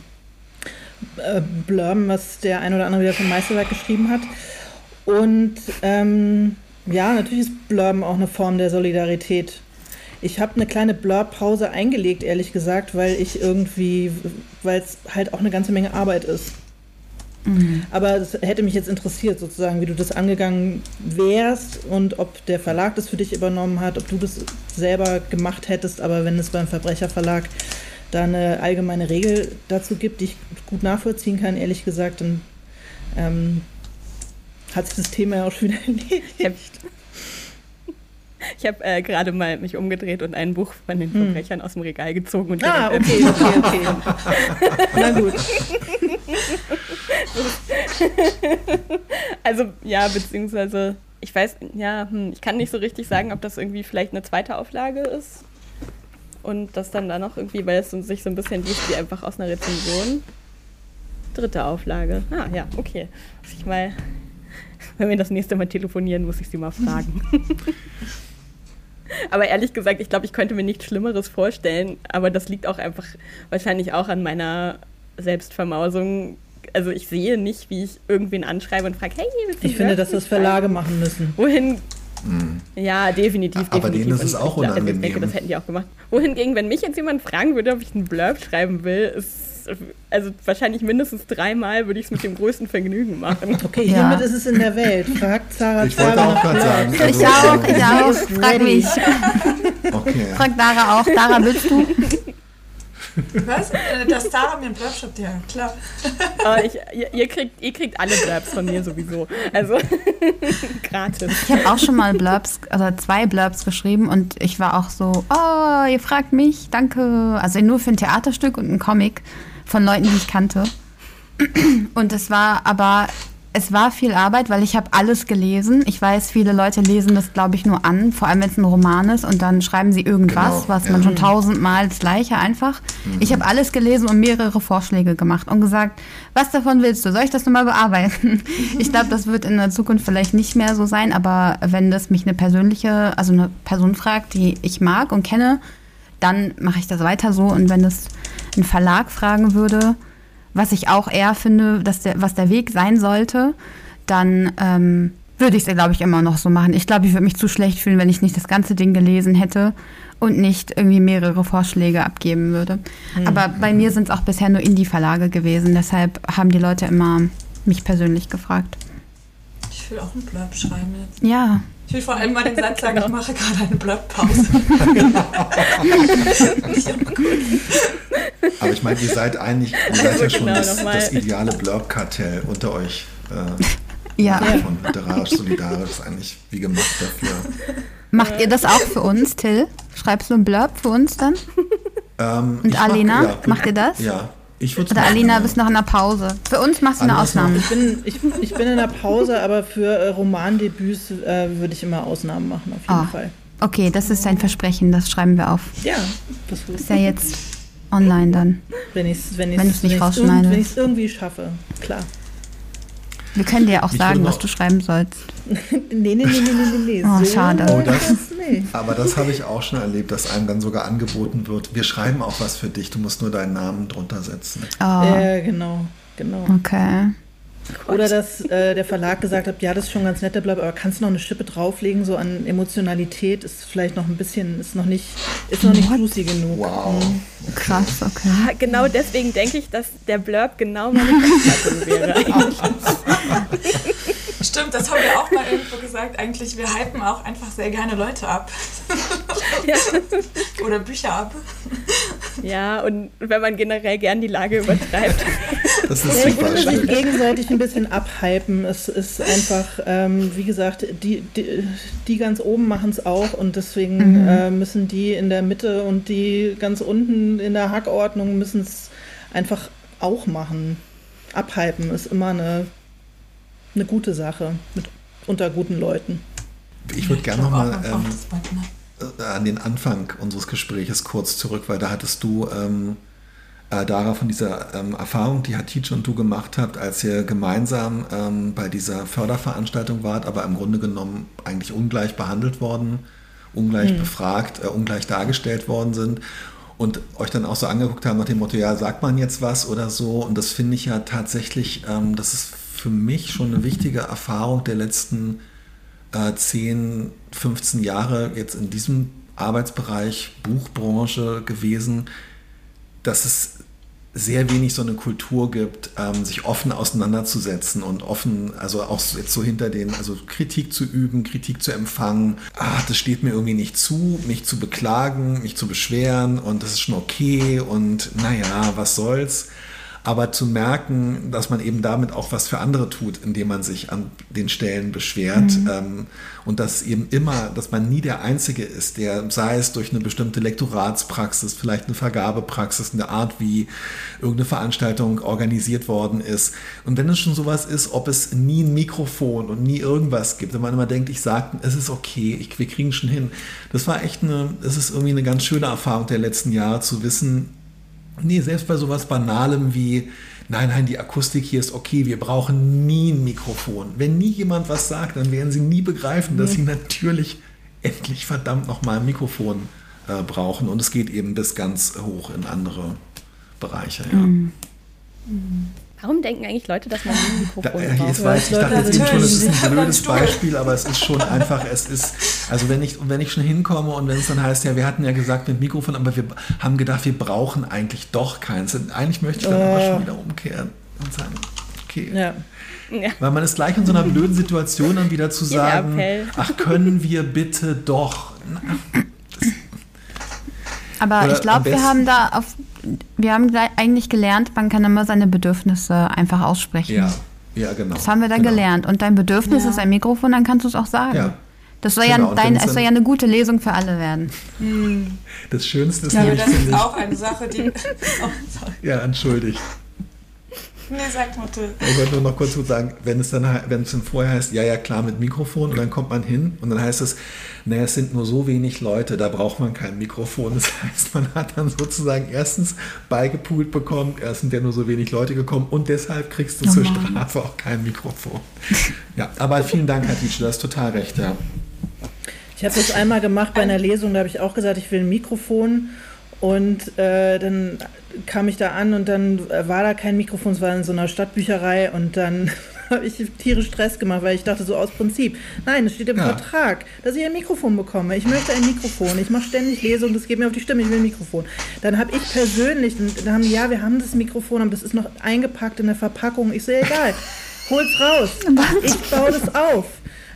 blurben, was der ein oder andere wieder vom Meisterwerk geschrieben hat. Und ja, natürlich ist Blurben auch eine Form der Solidarität. Ich habe eine kleine Blurb-Pause eingelegt, ehrlich gesagt, weil es halt auch eine ganze Menge Arbeit ist. Aber es hätte mich jetzt interessiert, sozusagen, wie du das angegangen wärst und ob der Verlag das für dich übernommen hat, ob du das selber gemacht hättest, aber wenn es beim Verbrecherverlag da eine allgemeine Regel dazu gibt, die ich gut nachvollziehen kann, ehrlich gesagt, dann hat sich das Thema ja auch schon wieder erledigt. Ich habe gerade mal mich umgedreht und ein Buch von den Verbrechern aus dem Regal gezogen. Und okay. Na gut. Also, ja, beziehungsweise, ich weiß, ich kann nicht so richtig sagen, ob das irgendwie vielleicht eine zweite Auflage ist. Und das dann da noch irgendwie, weil es sich so ein bisschen liest wie einfach aus einer Rezension. Dritte Auflage. Ja, okay. Muss ich mal... Wenn wir das nächste Mal telefonieren, muss ich sie mal fragen. Aber ehrlich gesagt, ich glaube, ich könnte mir nichts Schlimmeres vorstellen. Aber das liegt auch einfach wahrscheinlich auch an meiner Selbstvermausung. Also ich sehe nicht, wie ich irgendwen anschreibe und frage, hey, willst du Ich finde, dass das Verlage machen müssen. Wohin? Ja, definitiv. Aber denen ist es Und auch ich unangenehm. denke, das hätten die auch gemacht. Wohingegen, wenn mich jetzt jemand fragen würde, ob ich einen Blurb schreiben will, ist also wahrscheinlich mindestens 3-mal würde ich es mit dem größten Vergnügen machen. Okay, hiermit ist es in der Welt. Fragt Zara. Ich wollte auch gerade sagen. Ich auch. Frag mich. Okay. Frag Dara auch. Dara, willst du? Was? Dass Zara mir einen Blurb schreibt? Ja, klar. Ihr kriegt alle Blurbs von mir sowieso. Also gratis. Ich habe auch schon mal 2 Blurbs geschrieben und ich war auch so, oh, ihr fragt mich, danke. Also nur für ein Theaterstück und einen Comic von Leuten, die ich kannte. Und es war viel Arbeit, weil ich habe alles gelesen. Ich weiß, viele Leute lesen das, glaube ich, nur an, vor allem wenn es ein Roman ist und dann schreiben sie irgendwas, was man schon 1000-mal das Gleiche einfach. Ich habe alles gelesen und mehrere Vorschläge gemacht und gesagt, was davon willst du? Soll ich das nochmal bearbeiten? Ich glaube, das wird in der Zukunft vielleicht nicht mehr so sein, aber wenn das mich eine Person fragt, die ich mag und kenne, dann mache ich das weiter so. Und wenn das ein Verlag fragen würde, was ich auch eher finde, was der Weg sein sollte, dann würde ich es, glaube ich, immer noch so machen. Ich glaube, ich würde mich zu schlecht fühlen, wenn ich nicht das ganze Ding gelesen hätte und nicht irgendwie mehrere Vorschläge abgeben würde. Aber bei mir sind es auch bisher nur Indie-Verlage gewesen. Deshalb haben die Leute immer mich persönlich gefragt. Ich will auch einen Blurb schreiben jetzt. Ja, Ich will vor allem mal den Satz sagen, ich mache gerade eine Blurb-Pause. Aber ich meine, ihr seid ja schon das ideale Blurb-Kartell unter euch. Von literarisch solidarisch ist eigentlich wie gemacht dafür. Macht ihr das auch für uns, Till? Schreibst du einen Blurb für uns dann? Und Alena, macht ihr das? Ja. Oder Alena, bist noch in der Pause. Für uns machst du eine Ausnahme. Ich bin in der Pause, aber für Romandebüts würde ich immer Ausnahmen machen, auf jeden Fall. Okay, das ist ein Versprechen, das schreiben wir auf. Ja, das ist ja jetzt online dann. Wenn ich es nicht rausschneide. Wenn ich es irgendwie schaffe, klar. Wir können dir auch sagen, was du schreiben sollst. Nee. Oh, schade. Aber das habe ich auch schon erlebt, dass einem dann sogar angeboten wird, wir schreiben auch was für dich, du musst nur deinen Namen drunter setzen. Ja, genau. Okay. Oder dass der Verlag gesagt hat, ja, das ist schon ganz nett, aber kannst du noch eine Schippe drauflegen, so an Emotionalität ist vielleicht noch ein bisschen, ist noch nicht juicy genug. Wow. Krass, okay. Ja, genau deswegen denke ich, dass der Blurb genau meine Passgattung wäre. Stimmt, das haben wir auch mal irgendwo gesagt. Eigentlich, wir hypen auch einfach sehr gerne Leute ab. Ja. Oder Bücher ab. Ja, und wenn man generell gern die Lage übertreibt. Das ist super sich schön. gegenseitig ein bisschen abhypen. Es ist einfach, wie gesagt, die ganz oben machen es auch und deswegen müssen die in der Mitte und die ganz unten in der Hackordnung müssen es einfach auch machen. Abhypen ist immer eine gute Sache unter guten Leuten. Ich würde gerne nochmal an den Anfang unseres Gespräches kurz zurück, weil da hattest du, Dara, von dieser Erfahrung, die Hatice und du gemacht habt, als ihr gemeinsam bei dieser Förderveranstaltung wart, aber im Grunde genommen eigentlich ungleich behandelt worden, ungleich befragt, ungleich dargestellt worden sind und euch dann auch so angeguckt haben nach dem Motto, ja, sagt man jetzt was oder so, und das finde ich ja tatsächlich, das ist für mich schon eine wichtige Erfahrung der letzten 10, 15 Jahre jetzt in diesem Arbeitsbereich Buchbranche gewesen, dass es sehr wenig so eine Kultur gibt, sich offen auseinanderzusetzen und offen, also auch jetzt so also Kritik zu üben, Kritik zu empfangen. Das steht mir irgendwie nicht zu, mich zu beklagen, mich zu beschweren und das ist schon okay und naja, was soll's. Aber zu merken, dass man eben damit auch was für andere tut, indem man sich an den Stellen beschwert und dass eben immer, dass man nie der Einzige ist, der, sei es durch eine bestimmte Lektoratspraxis, vielleicht eine Vergabepraxis, eine Art, wie irgendeine Veranstaltung organisiert worden ist. Und wenn es schon sowas ist, ob es nie ein Mikrofon und nie irgendwas gibt, wenn man immer denkt, es ist okay, wir kriegen schon hin. Das war echt es ist irgendwie eine ganz schöne Erfahrung der letzten Jahre zu wissen, nee, selbst bei sowas Banalem wie, nein, die Akustik hier ist okay, wir brauchen nie ein Mikrofon. Wenn nie jemand was sagt, dann werden sie nie begreifen, dass sie natürlich endlich verdammt nochmal ein Mikrofon brauchen. Und es geht eben bis ganz hoch in andere Bereiche. Ja. Warum denken eigentlich Leute, dass man ein Mikrofon braucht? Ich dachte jetzt eben schon, das ist ein blödes Beispiel, aber es ist schon einfach, also wenn ich schon hinkomme und wenn es dann heißt, ja, wir hatten ja gesagt mit Mikrofon, aber wir haben gedacht, wir brauchen eigentlich doch keins. Eigentlich möchte ich dann aber schon wieder umkehren und sagen, okay. Ja. Weil man ist gleich in so einer blöden Situation, dann wieder zu sagen, ach, können wir bitte doch. Aber ich glaube, wir haben eigentlich gelernt, man kann immer seine Bedürfnisse einfach aussprechen. Ja, genau. Das haben wir dann gelernt. Und dein Bedürfnis ist ein Mikrofon, dann kannst du es auch sagen. Ja. Das soll es soll ja eine gute Lesung für alle werden. Das Schönste ist das ist auch eine Sache, die... Oh, sorry. Ja, entschuldigt. Nee, sag mal, Till. Ich wollte nur noch kurz sagen, wenn es dann vorher heißt, ja klar, mit Mikrofon, und dann kommt man hin und dann heißt es, naja, es sind nur so wenig Leute, da braucht man kein Mikrofon. Das heißt, man hat dann sozusagen erstens beigepult bekommen, erst sind ja nur so wenig Leute gekommen und deshalb kriegst du zur Strafe auch kein Mikrofon. Ja, aber vielen Dank, Hatice, du hast total recht, ja. Ich habe das einmal gemacht bei einer Lesung, da habe ich auch gesagt, ich will ein Mikrofon. Und dann kam ich da an und dann war da kein Mikrofon, es war in so einer Stadtbücherei und dann habe ich tierisch Stress gemacht, weil ich dachte so aus Prinzip, nein, es steht im Vertrag, dass ich ein Mikrofon bekomme. Ich möchte ein Mikrofon, ich mache ständig Lesungen, das geht mir auf die Stimme, ich will ein Mikrofon. Dann habe ich persönlich, wir haben das Mikrofon, aber das ist noch eingepackt in der Verpackung. Ich so, egal, hol's raus, ich baue das auf.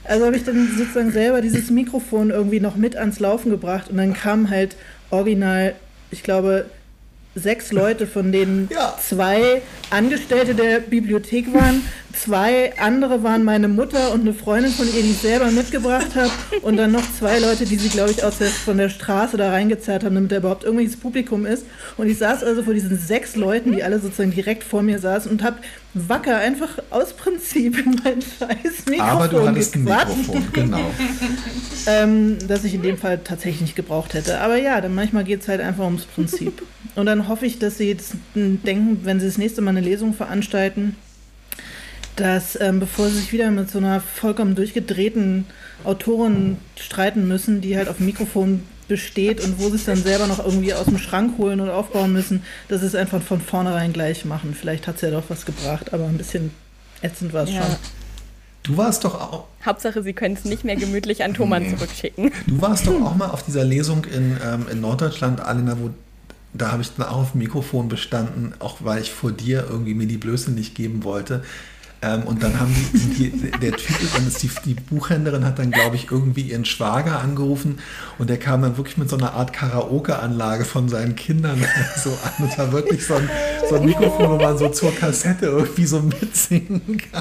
Also habe ich dann sozusagen selber dieses Mikrofon irgendwie noch mit ans Laufen gebracht und dann kamen halt original, ich glaube, 6 Leute, von denen 2 Angestellte der Bibliothek waren, 2 andere waren meine Mutter und eine Freundin von ihr, die ich selber mitgebracht habe und dann noch 2 Leute, die sie, glaube ich, von der Straße da reingezerrt haben, damit da überhaupt irgendwelches Publikum ist. Und ich saß also vor diesen 6 Leuten, die alle sozusagen direkt vor mir saßen und habe wacker einfach aus Prinzip in mein scheiß Mikrofon Aber du hattest ein Mikrofon, genau. Das ich in dem Fall tatsächlich nicht gebraucht hätte. Aber ja, dann manchmal geht es halt einfach ums Prinzip. Und dann hoffe ich, dass sie jetzt denken, wenn sie das nächste Mal eine Lesung veranstalten, dass bevor sie sich wieder mit so einer vollkommen durchgedrehten Autorin streiten müssen, die halt auf dem Mikrofon besteht und wo sie es dann selber noch irgendwie aus dem Schrank holen und aufbauen müssen, dass sie es einfach von vornherein gleich machen. Vielleicht hat es ja doch was gebracht, aber ein bisschen ätzend war es schon. Du warst doch auch... Hauptsache, sie können es nicht mehr gemütlich an Thomann zurückschicken. Du warst doch auch mal auf dieser Lesung in Norddeutschland, Alina, da habe ich dann auch auf dem Mikrofon bestanden, auch weil ich vor dir irgendwie mir die Blöße nicht geben wollte. Und dann haben der Typ, die Buchhändlerin hat dann, glaube ich, irgendwie ihren Schwager angerufen und der kam dann wirklich mit so einer Art Karaoke-Anlage von seinen Kindern so an. Und war wirklich so ein Mikrofon, wo man so zur Kassette irgendwie so mitsingen kann.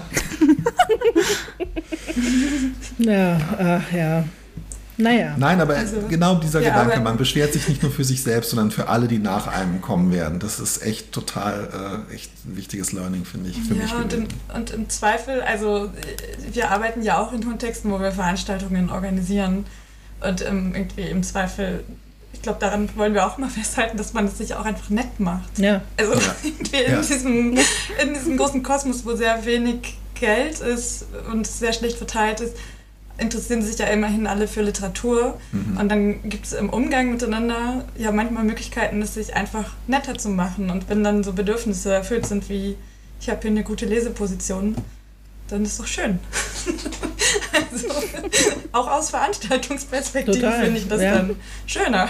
Ja. Naja. Nein, aber genau dieser Gedanke, man beschwert sich nicht nur für sich selbst, sondern für alle, die nach einem kommen werden. Das ist echt total echt ein wichtiges Learning, finde ich, für mich. Und im Zweifel, also wir arbeiten ja auch in Kontexten, wo wir Veranstaltungen organisieren und irgendwie im Zweifel, ich glaube, daran wollen wir auch mal festhalten, dass man es sich auch einfach nett macht. Ja. Also irgendwie in diesem großen Kosmos, wo sehr wenig Geld ist und sehr schlecht verteilt ist, interessieren sich ja immerhin alle für Literatur und dann gibt es im Umgang miteinander ja manchmal Möglichkeiten, es sich einfach netter zu machen und wenn dann so Bedürfnisse erfüllt sind wie ich habe hier eine gute Leseposition, dann ist es doch schön. Also, auch aus Veranstaltungsperspektive finde ich das dann schöner.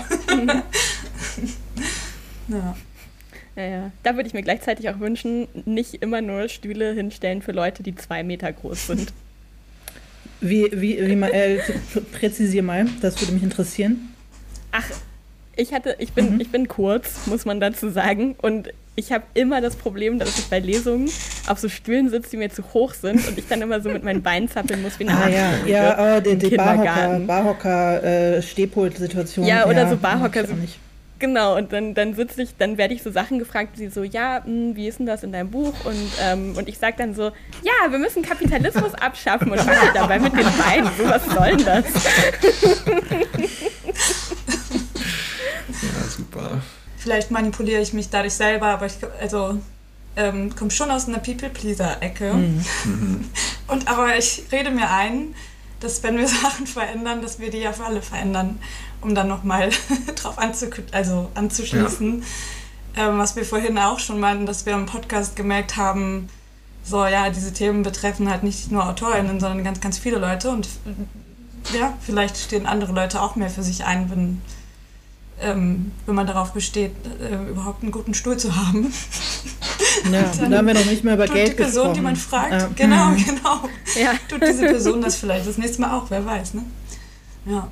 Ja. Da würde ich mir gleichzeitig auch wünschen, nicht immer nur Stühle hinstellen für Leute, die 2 Meter groß sind. Wie mal, präzisier mal, das würde mich interessieren. Ach, ich bin kurz, muss man dazu sagen, und ich habe immer das Problem, dass ich bei Lesungen auf so Stühlen sitze, die mir zu hoch sind und ich dann immer so mit meinen Beinen zappeln muss wie eine die Barhocker-Stehpult-Situation. Ja, oder so Barhocker. Genau, und dann werde ich so Sachen gefragt, wie so, wie ist denn das in deinem Buch? Und ich sage dann so, ja, wir müssen Kapitalismus abschaffen und mache dabei mit den Beinen. So, was soll denn das? Ja, super. Vielleicht manipuliere ich mich dadurch selber, aber ich komme schon aus einer People-Pleaser-Ecke. Aber ich rede mir ein, dass wenn wir Sachen verändern, dass wir die ja für alle verändern, um dann nochmal drauf anzuschließen. Ja. Was wir vorhin auch schon meinten, dass wir im Podcast gemerkt haben, diese Themen betreffen halt nicht nur AutorInnen, sondern ganz, ganz viele Leute und vielleicht stehen andere Leute auch mehr für sich ein, wenn man darauf besteht, überhaupt einen guten Stuhl zu haben. Ja, da haben wir noch nicht mehr über Geld gesprochen. Die Person, die man fragt, genau. Ja. Tut diese Person das vielleicht das nächste Mal auch, wer weiß, ne? Ja.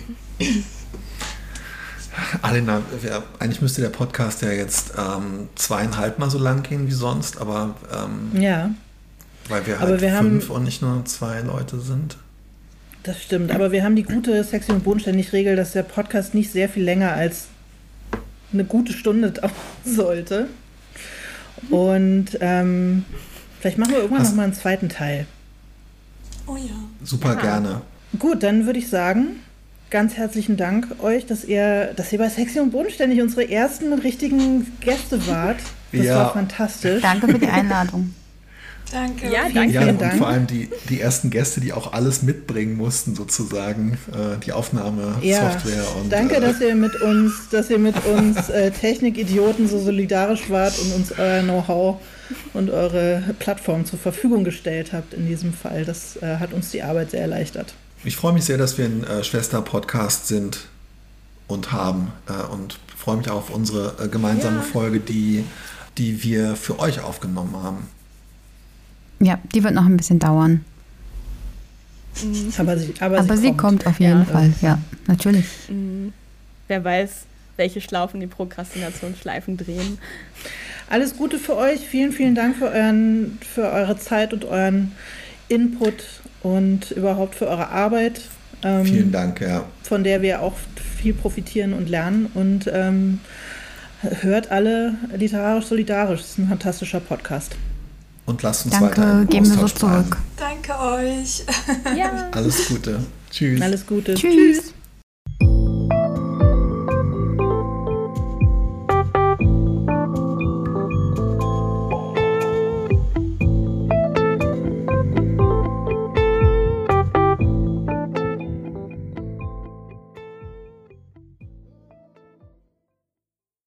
Alina, eigentlich müsste der Podcast ja jetzt 2,5 Mal so lang gehen wie sonst, aber weil wir halt 5 und nicht nur 2 Leute sind. Das stimmt, aber wir haben die gute Sexy und bodenständig Regel, dass der Podcast nicht sehr viel länger als eine gute Stunde dauern sollte. Und vielleicht machen wir irgendwann nochmal einen zweiten Teil. Oh ja. Super gerne. Gut, dann würde ich sagen, ganz herzlichen Dank euch, dass ihr bei Sexy und bodenständig unsere ersten richtigen Gäste wart. Das war fantastisch. Danke für die Einladung. Danke. Ja, danke. Vielen Dank. Und vor allem die ersten Gäste, die auch alles mitbringen mussten, sozusagen, die Aufnahmesoftware. Und danke, dass ihr mit uns Technikidioten so solidarisch wart und uns euer Know-how und eure Plattform zur Verfügung gestellt habt in diesem Fall. Das hat uns die Arbeit sehr erleichtert. Ich freue mich sehr, dass wir ein Schwester-Podcast sind und haben und freue mich auf unsere gemeinsame Folge, die wir für euch aufgenommen haben. Ja, die wird noch ein bisschen dauern. Aber sie kommt auf jeden Fall, ja, natürlich. Wer weiß, welche Schlaufen die Prokrastinationsschleifen drehen. Alles Gute für euch. Vielen, vielen Dank für eure Zeit und euren Input und überhaupt für eure Arbeit. Vielen Dank, ja. Von der wir auch viel profitieren und lernen. Und hört alle literarisch solidarisch. Das ist ein fantastischer Podcast. Und lasst uns Danke, weiter im geben wir so Austausch bleiben. zurück. Danke euch. Ja. Alles Gute. Tschüss. Alles Gute. Tschüss.